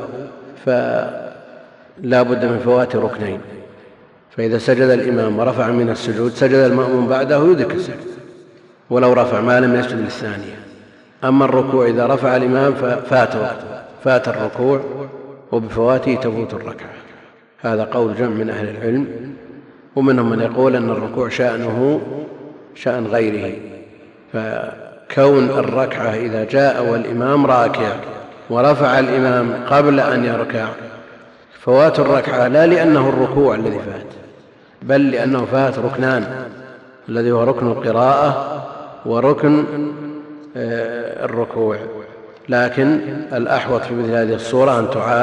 Speaker 2: فلا بد من فوات ركنين. فإذا سجد الإمام ورفع من السجود سجد المأموم بعده يدرك السجود ولو رفع ما لم يسجد للثانية. أما الركوع إذا رفع الإمام فات الركوع وبفواته تفوت الركعة. هذا قول جمع من أهل العلم، ومنهم من يقول أن الركوع شأنه شأن غيره، فكون الركعة إذا جاء والإمام راكع ورفع الإمام قبل أن يركع فوات الركعة لا لأنه الركوع الذي فات، بل لأنه فات ركنان، الذي هو ركن القراءة وركن الركوع. لكن الأحوط في مثل هذه الصورة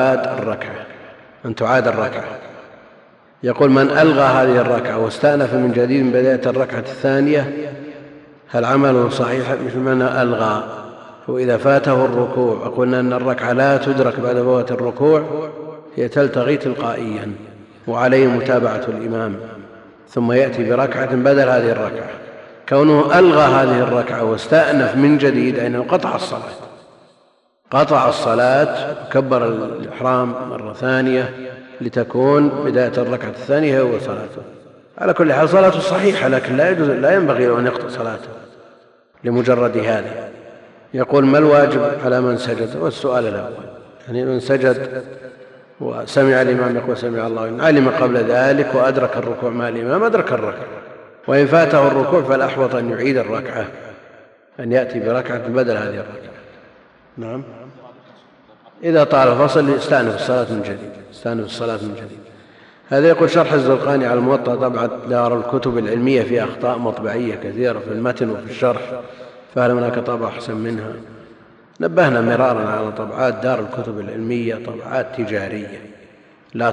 Speaker 2: أن تعاد الركعة. يقول: من ألغى هذه الركعة واستأنف من جديد من بداية الركعة الثانية هل عمله صحيح؟ مثل معنى ألغى، وإذا فاته الركوع وقلنا أن الركعة لا تدرك بعد فوات الركوع، هي تلتغي تلقائيا، وعليه متابعة الإمام ثم يأتي بركعة بدل هذه الركعة. كونه ألغى هذه الركعة واستأنف من جديد أنه قطع الصلاة وكبر الإحرام مرة ثانية لتكون بداية الركعة الثانية هو صلاته. على كل حال صلاته صحيحة، لكن لا ينبغي له أن يقطع صلاته لمجرد هذا. يقول: ما الواجب على من سجد؟ والسؤال الأول، يعني من سجد وسمع الإمام يقول سمع الله، إن علم قبل ذلك وأدرك الركوع مع الإمام أدرك الركعة، وإن فاته الركوع فالأحوط أن يعيد الركعة، أن يأتي بركعة بدل هذه الركعة. نعم. إذا طال الفصل يستأنف الصلاة من جديد. هذا يقول شرح الزرقاني على الموطأ طبعة دار الكتب العلمية في أخطاء مطبعية كثيرة في المتن وفي الشرح، فهل هناك طبعة أحسن منها؟ نبهنا مرارا على طبعات دار الكتب العلمية طبعات تجارية لا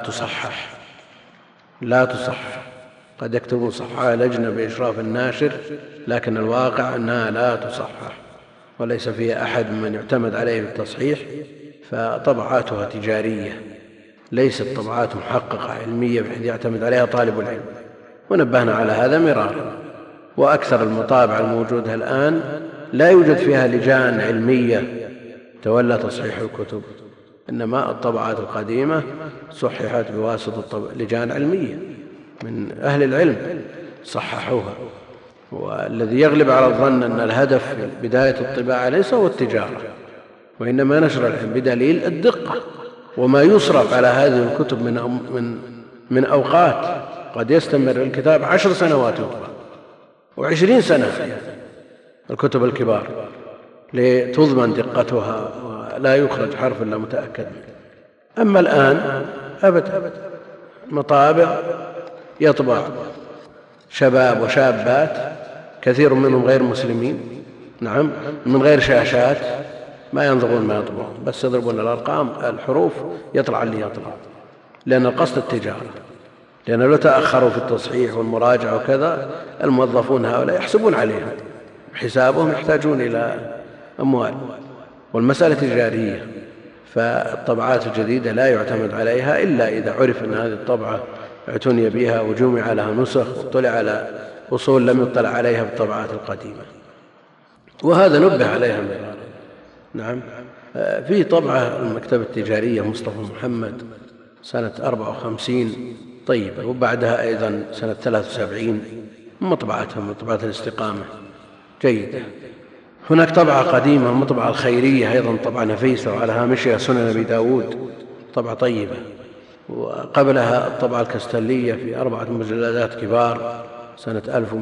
Speaker 2: تصحح، قد يكتبون صححها لجنة بإشراف الناشر، لكن الواقع أنها لا تصحح وليس فيها أحد من يعتمد عليه بالتصحيح، فطبعاتها تجارية ليست طبعات محققة علمية بحيث يعتمد عليها طالب العلم، ونبهنا على هذا مرارا. وأكثر المطابع الموجودة الآن لا يوجد فيها لجان علمية تولى تصحيح الكتب، إنما الطبعات القديمة صححت بواسطة لجان علمية من أهل العلم صححوها. والذي يغلب على الظن أن الهدف في بداية الطباعة ليس هو التجارة، وإنما نشر العلم، بدليل الدقة وما يصرف على هذه الكتب من أوقات قد يستمر الكتاب 10 سنوات يطبع و20 سنة الكتب الكبار لتضمن دقتها ولا يخرج حرف إلا متأكد منه. أما الآن أبدا، مطابع يطبع شباب وشابات كثير منهم غير مسلمين، نعم، من غير شاشات، ما ينظرون ما يطبعون، بس يضربون الأرقام الحروف يطلع اللي يطلع، لأن القصد التجارة، لأن لو تأخروا في التصحيح والمراجعة وكذا الموظفون هؤلاء يحسبون عليهم، حسابهم يحتاجون إلى أموال، والمسألة تجارية. فالطبعات الجديدة لا يعتمد عليها إلا إذا عرف أن هذه الطبعة اعتني بها وجمع لها نسخ واطلع على أصول لم يطلع عليها في الطبعات القديمة، وهذا نبه عليها مرارا. نعم، في طبعة المكتبة التجارية مصطفى محمد سنة 54 طيبة، وبعدها أيضا سنة 73 مطبعتهم مطبعة الاستقامة جيدة. هناك طبعة قديمة مطبعة الخيرية أيضا طبعة نفيسة، وعلى هامشها سنن أبي داود طبعة طيبة، وقبلها الطبعة الكستلية في 4 مجلدات كبار سنة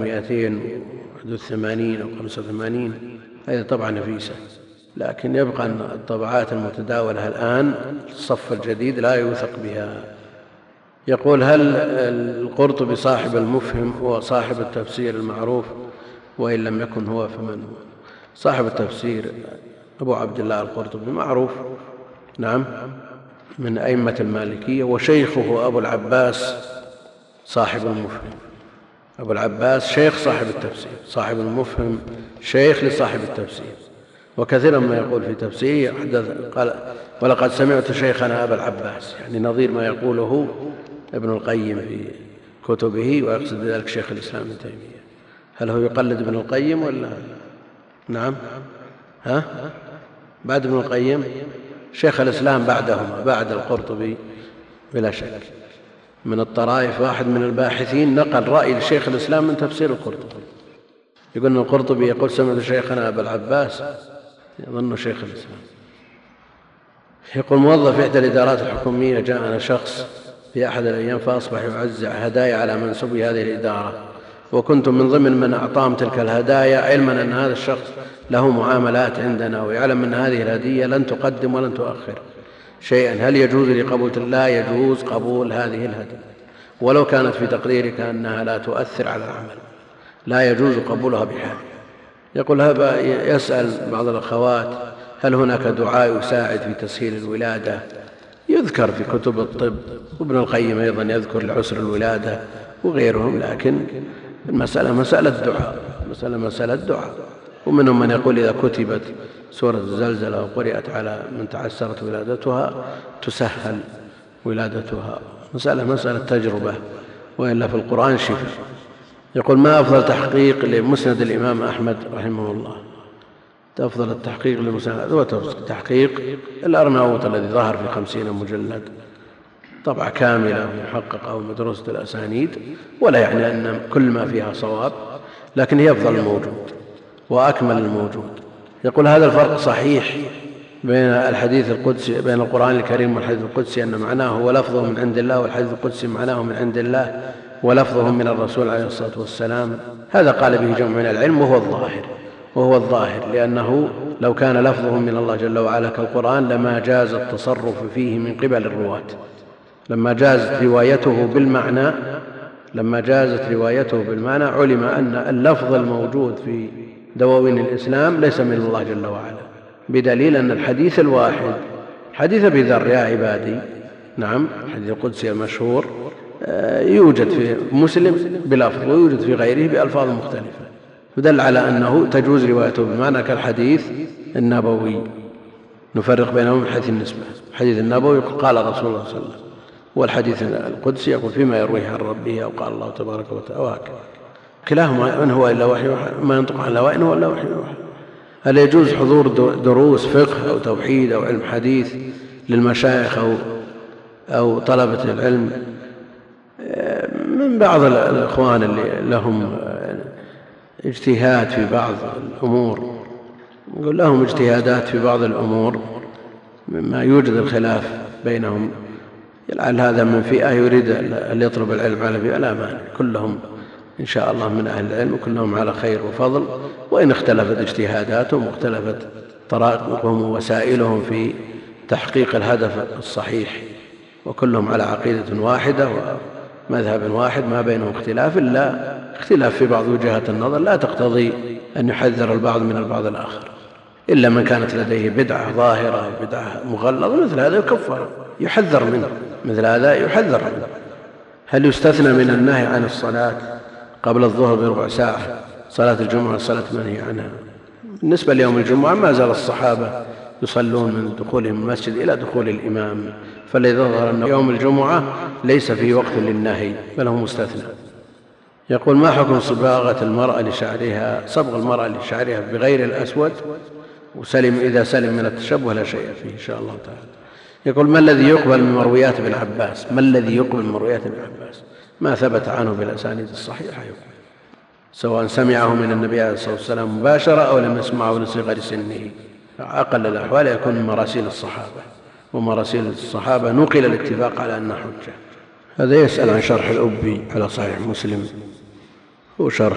Speaker 2: 1281 أو 85، هذه طبعة نفيسة. لكن يبقى أن الطبعات المتداولة الآن الصف الجديد لا يوثق بها. يقول هل القرطبي صاحب المفهم هو صاحب التفسير المعروف، وإن لم يكن هو فمن هو؟ صاحب التفسير أبو عبد الله القرطبي معروف، نعم، من أئمة المالكية، وشيخه أبو العباس صاحب المفهم. أبو العباس شيخ صاحب التفسير، صاحب المفهم شيخ لصاحب التفسير. وكثيرا ما يقول في تفسيره قال ولقد سمعت شيخنا أبا العباس، يعني نظير ما يقوله ابن القيم في كتبه، ويقصد بذلك شيخ الإسلام ابن تيمية. هل هو يقلد ابن القيم ولا؟ نعم، بعد ابن القيم شيخ الإسلام بعدهما، بعد القرطبي بلا شك. من الطرائف واحد من الباحثين نقل رأي لشيخ الإسلام من تفسير القرطبي، يقول أن القرطبي يقول سمعت شيخنا أبا العباس، يظن شيخ الإسلام. يقول موظف إحدى الإدارات الحكومية جاءنا شخص في أحد الأيام فأصبح يوزع هدايا على منسوبي هذه الإدارة، وكنت من ضمن من أعطاهم تلك الهدايا، علما أن هذا الشخص له معاملات عندنا ويعلم أن هذه الهدية لن تقدم ولن تؤخر شيئا، هل يجوز لي قبول؟ لا يجوز قبول هذه الهدية ولو كانت في تقديرك أنها لا تؤثر على العمل، لا يجوز قبولها بحال. يقول هذا يسأل بعض الأخوات هل هناك دعاء يساعد في تسهيل الولادة؟ يذكر في كتب الطب، وابن القيم أيضا يذكر لعسر الولادة وغيرهم، لكن المسألة مسألة دعاء، مسألة دعاء. ومنهم من يقول إذا كتبت سورة الزلزلة وقرأت على من تعسرت ولادتها تسهل ولادتها، مسألة تجربة، وإلا في القرآن شفاء. يقول ما أفضل تحقيق لمسند الإمام أحمد رحمه الله؟ أفضل التحقيق لمسند هو تحقيق الأرناؤوط الذي ظهر في 50 مجلد، طبعة كاملة محققة ومدرسة الأسانيد، ولا يعني أن كل ما فيها صواب، لكن هي أفضل الموجود وأكمل الموجود. يقول هذا الفرق صحيح بين الحديث القدسي، بين القرآن الكريم والحديث القدسي، أن معناه ولفظه من عند الله، والحديث القدسي معناه من عند الله ولفظه من الرسول عليه الصلاة والسلام. هذا قال به جمع من العلم وهو الظاهر، وهو الظاهر، لأنه لو كان لفظه من الله جل وعلا كالقرآن لما جاز التصرف فيه من قبل الرواة. لما جازت روايته بالمعنى علم أن اللفظ الموجود في دواوين الإسلام ليس من الله جل وعلا، بدليل أن الحديث الواحد حديث أبي ذر يا عبادي، نعم، الحديث القدسي المشهور، يوجد في مسلم بلفظ ويوجد في غيره بألفاظ مختلفة، فدل على أنه تجوز روايته بمعنى كالحديث النبوي. نفرق بينهم من حيث النسبة. الحديث النبوي قال رسول الله صلى الله عليه وسلم، والحديث القدسي يقول فيما يرويه عن ربه أو قال الله تبارك وتعالى، وهكذا. كلاهما إن هو إلا وحي ما ينطق عن الهوى إن هو إلا وحي يوحى. هل يجوز حضور دروس فقه أو توحيد أو علم حديث للمشايخ أو طلبة العلم؟ من بعض الإخوان اللي لهم اجتهاد في بعض الأمور، نقول لهم اجتهادات في بعض الأمور مما يوجد الخلاف بينهم، لعل هذا من فئة يريد أن يطلب العلم على فئة، لا مانع، كلهم إن شاء الله من أهل العلم وكلهم على خير وفضل، وإن اختلفت اجتهاداتهم واختلفت طرائقهم ووسائلهم في تحقيق الهدف الصحيح، وكلهم على عقيدة واحدة ومذهب واحد، ما بينهم اختلاف إلا اختلاف في بعض وجهات النظر لا تقتضي أن يحذر البعض من البعض الآخر، إلا من كانت لديه بدعة ظاهرة بدعة مغلظة، مثل هذا يكفر، يحذر منه، مثل هذا يحذر منه. هل يستثنى من النهي عن الصلاة قبل الظهر بربع ساعة صلاة الجمعة الصلاة منهي عنها؟ بالنسبة ليوم الجمعة ما زال الصحابة يصلون من دخولهم المسجد إلى دخول الإمام، فالذي ظهر أن يوم الجمعة ليس فيه وقت للنهي بل هو مستثنى. يقول ما حكم صبغة المرأة لشعرها، صبغ المرأة لشعرها بغير الأسود إذا سلم من التشبه لا شيء فيه إن شاء الله تعالى. يقول ما الذي يقبل من مرويات ابن عباس؟ ما ثبت عنه بالأسانيد الصحيحة يقبل، سواء سمعه من النبي عليه الصلاة والسلام مباشرة أو لم يسمعه لصغر سنه. أقل الأحوال يكون من مراسيل الصحابة، ومراسيل الصحابة نقل الاتفاق على أنها حجة. هذا يسأل عن شرح الأبي على صحيح مسلم، هو شرح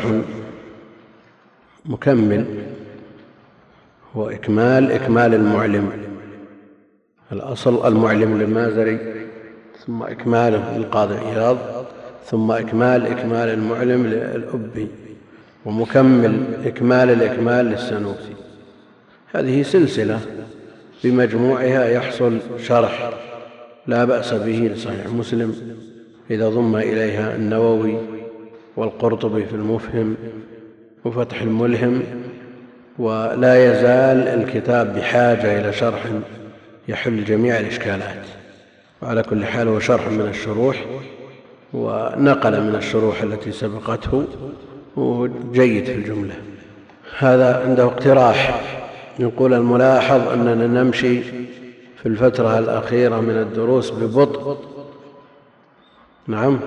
Speaker 2: مكمل، هو إكمال المعلم، الأصل المعلم للمازري، ثم إكماله للقاضي عياض، ثم إكمال المعلم للأبي، ومكمل الإكمال للسنوسي. هذه سلسلة بمجموعها يحصل شرح لا بأس به لصحيح مسلم إذا ضم إليها النووي والقرطبي في المفهم وفتح الملهم، ولا يزال الكتاب بحاجة إلى شرح يحل جميع الإشكالات. وعلى كل حال هو شرح من الشروح، ونقل من الشروح التي سبقته، وجيد في الجملة. هذا عنده اقتراح، يقول الملاحظ أننا نمشي في الفترة الأخيرة من الدروس ببطء. نعم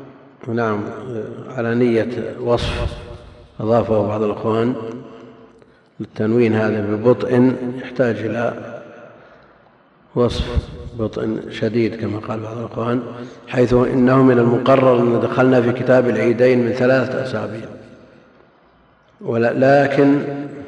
Speaker 2: على نية وصف أضافه بعض الأخوان للتنوين، هذا ببطء يحتاج إلى وصف بطء شديد كما قال بعض الأخوان، حيث إنه من المقرر أن دخلنا في كتاب العيدين من 3 أسابيع، لكن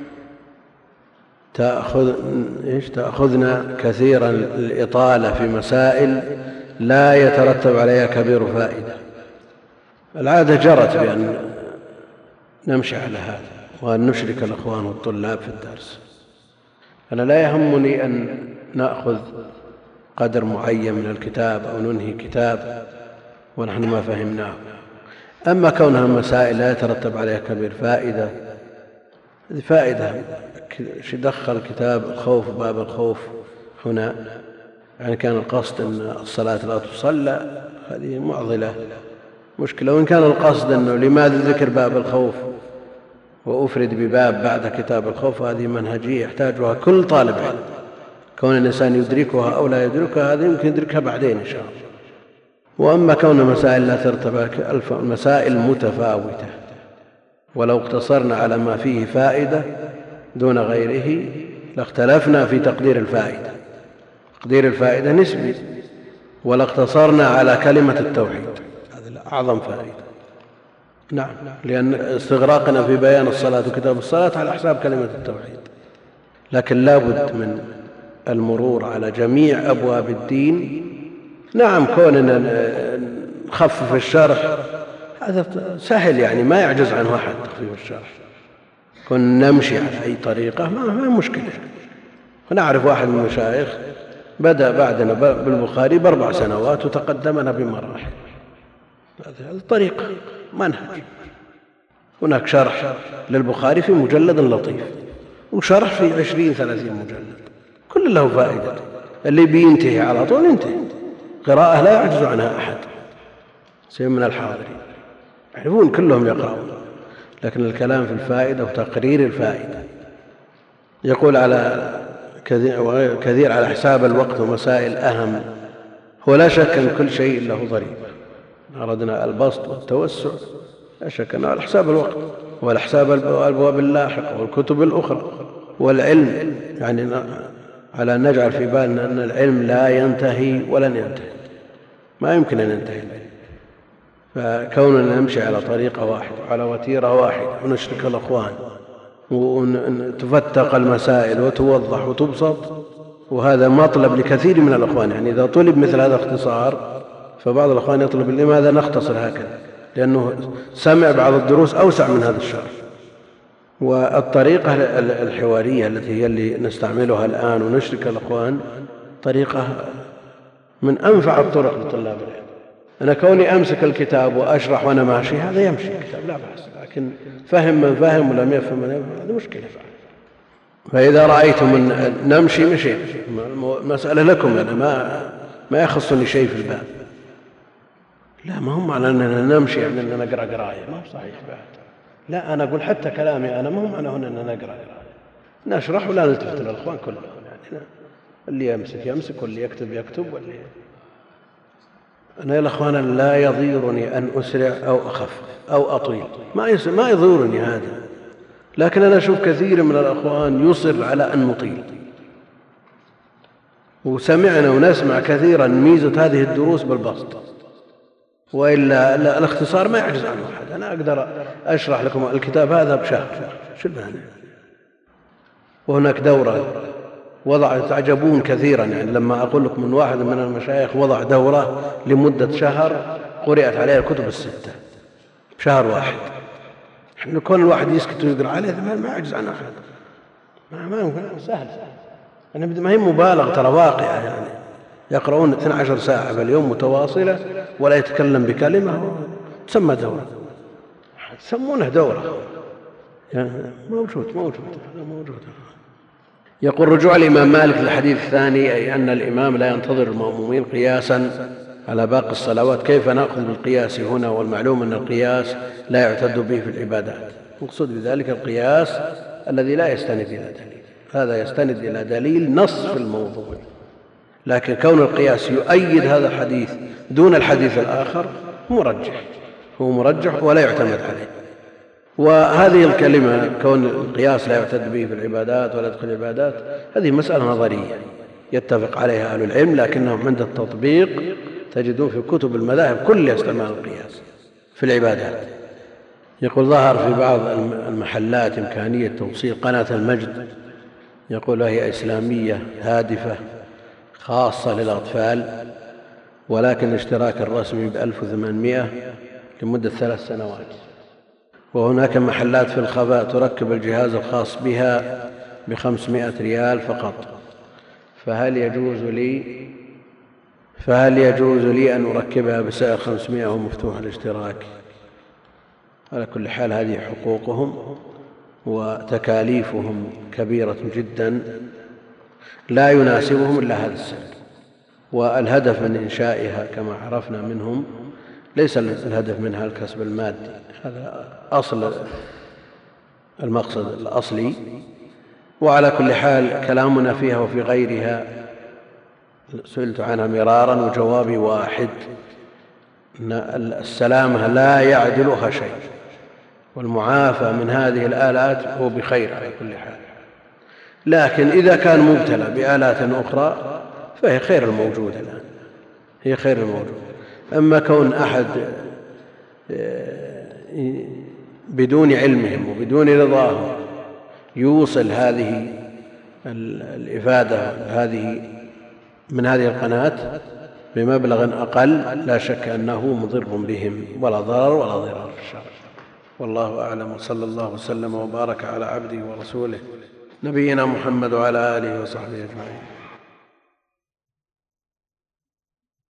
Speaker 2: تأخذنا كثيرا الإطالة في مسائل لا يترتب عليها كبير فائدة. العادة جرت بأن نمشي على هذا وأن نشرك الأخوان والطلاب في الدرس. أنا لا يهمني أن نأخذ قدر معين من الكتاب أو ننهي كتاب ونحن ما فهمناه، أما كونها مسائل لا يترتب عليها كبير فائدة، هذه فائدة. دخل كتاب الخوف باب الخوف هنا، يعني كان القصد أن الصلاة لا تصلى، هذه معضلة مشكلة. وإن كان القصد أنه لماذا ذكر باب الخوف وأفرد بباب بعد كتاب الخوف، هذه منهجية يحتاجها كل طالب علم. كون الإنسان يدركها أو لا يدركها هذه يمكن يدركها بعدين إن شاء الله. وأما كون مسائل لا ترتبط، المسائل متفاوتة، ولو اقتصرنا على ما فيه فائدة دون غيره لاختلفنا في تقدير الفائدة. تقدير الفائدة نسبي، ولا اقتصرنا على كلمة التوحيد، هذا أعظم فائدة. نعم، لأن استغراقنا في بيان الصلاة وكتاب الصلاة على حساب كلمة التوحيد، لكن لا بد من المرور على جميع أبواب الدين. نعم، كوننا نخفف الشرح هذا سهل، يعني ما يعجز عنه أحد تخفيف الشرح. كنا نمشي على أي طريقة ما مشكلة. ونعرف واحد من المشايخ بدأ بعدنا بالبخاري ب4 سنوات وتقدمنا بمراحل. هذه الطريقة منهج. هناك شرح للبخاري في مجلد لطيف، وشرح في 20-30 مجلد، كل له فائدة. اللي بينتهي على طول ينتهي، قراءة لا يعجز عنها أحد سيء من الحاضرين، يعرفون كلهم يقرأون، لكن الكلام في الفائدة وتقرير الفائدة. يقول على كثير على حساب الوقت ومسائل أهم. هو لا شك أن كل شيء له ضريبة. أردنا البسط والتوسع لا شك أنه على حساب الوقت وعلى حساب الأبواب اللاحقة والكتب الأخرى والعلم، يعني على أن نجعل في بالنا أن العلم لا ينتهي ولن ينتهي، ما يمكن أن ينتهي. فكوننا نمشي على طريقة واحدة وعلى وتيرة واحدة ونشرك الأخوان وتفتق المسائل وتوضح وتبسط، وهذا مطلب لكثير من الأخوان. يعني إذا طلب مثل هذا اختصار فبعض الأخوان يطلب لماذا نختصر هكذا، لأنه سمع بعض الدروس أوسع من هذا الشرح. والطريقة الحوارية التي هي اللي نستعملها الآن ونشرك الأخوان طريقة من أنفع الطرق لطلاب العلم. أنا كوني أمسك الكتاب وأشرح وأنا ماشي هذا يمشي الكتاب لا بأس، لكن فهم من فهم ولم يفهم من يفهم هذه مشكلة. فإذا رأيتم أن نمشي مشي، مسألة لكم، أنا ما يخصني شيء في الباب. لا، ما هم على أننا نمشي يعني أننا نقرأ قراية، ما هو صحيح بعد. لا، أنا أقول حتى كلامي أنا ما هم على هنا أننا نقرأ قراية، نشرح ولا نلتفت للأخوان كلهم. يعني اللي يمسك يمسك واللي يكتب يكتب أنا يا الأخوان لا يضيرني أن أسرع أو أخف أو أطيل، ما يضيرني هذا، لكن أنا أشوف كثير من الأخوان يصر على أن نطيل، وسمعنا ونسمع كثيرا ميزة هذه الدروس بالبسط، وإلا الاختصار ما يعجز عنه أحد. أنا أقدر أشرح لكم الكتاب هذا بشهر، شو المعنى؟ وهناك دورة تعجبون كثيرا، يعني لما أقول لكم من واحد من المشايخ وضع دورة لمدة شهر قرأت عليها الكتب الستة بشهر واحد. كون الواحد يسكت ويقرأ عليه ما يعجز عنه أحد، ما سهل. يعني ما هي مبالغ، ترى واقعة. يعني يقرؤون 12 ساعة في اليوم متواصلة ولا يتكلم بكلمة، تسمى دورة، تسمونه دورة. يعني موجود. يقول رجوع الإمام مالك للحديث الثاني، أي أن الإمام لا ينتظر المأمومين قياسا على باقي الصلوات، كيف نأخذ بالقياس هنا؟ والمعلوم أن القياس لا يعتد به في العبادات. مقصود بذلك القياس الذي لا يستند إلى دليل، هذا يستند إلى دليل نص في الموضوع، لكن كون القياس يؤيد هذا الحديث دون الحديث الآخر هو مرجح ولا يعتمد عليه. وهذه الكلمة كون القياس لا يعتد به في العبادات ولا يدخل العبادات، هذه مسألة نظرية يتفق عليها أهل العلم، لكنهم عند التطبيق تجدون في كتب المذاهب كلها استعمال القياس في العبادات. يقول ظهر في بعض المحلات إمكانية توصيل قناة المجد، يقول هي إسلامية هادفة خاصة للأطفال، ولكن الاشتراك الرسمي ب1800 لمدة 3 سنوات، وهناك محلات في الخفاء تركب الجهاز الخاص بها ب500 ريال فقط، فهل يجوز لي أن أركبها بسعر 500 ومفتوح الاشتراك؟ على كل حال هذه حقوقهم وتكاليفهم كبيرة جدا، لا يناسبهم إلا هذا السعر. والهدف من إنشائها كما عرفنا منهم ليس الهدف منها الكسب المادي، هذا أصل المقصد الأصلي. وعلى كل حال كلامنا فيها وفي غيرها سئلت عنها مرارا وجوابي واحد، أن السلامة لا يعدلها شيء، والمعافى من هذه الآلات هو بخير على كل حال، لكن إذا كان مبتلى بآلات أخرى فهي خير الموجود الآن، هي خير الموجود. أما كون أحد بدون علمهم وبدون رضاهم يوصل هذه الإفادة من هذه القناة بمبلغ أقل، لا شك أنه مضر بهم ولا ضرر ولا ضرار في الشرع. والله أعلم، وصلى الله وسلم وبارك على عبده ورسوله نبينا محمد وعلى آله وصحبه أجمعين.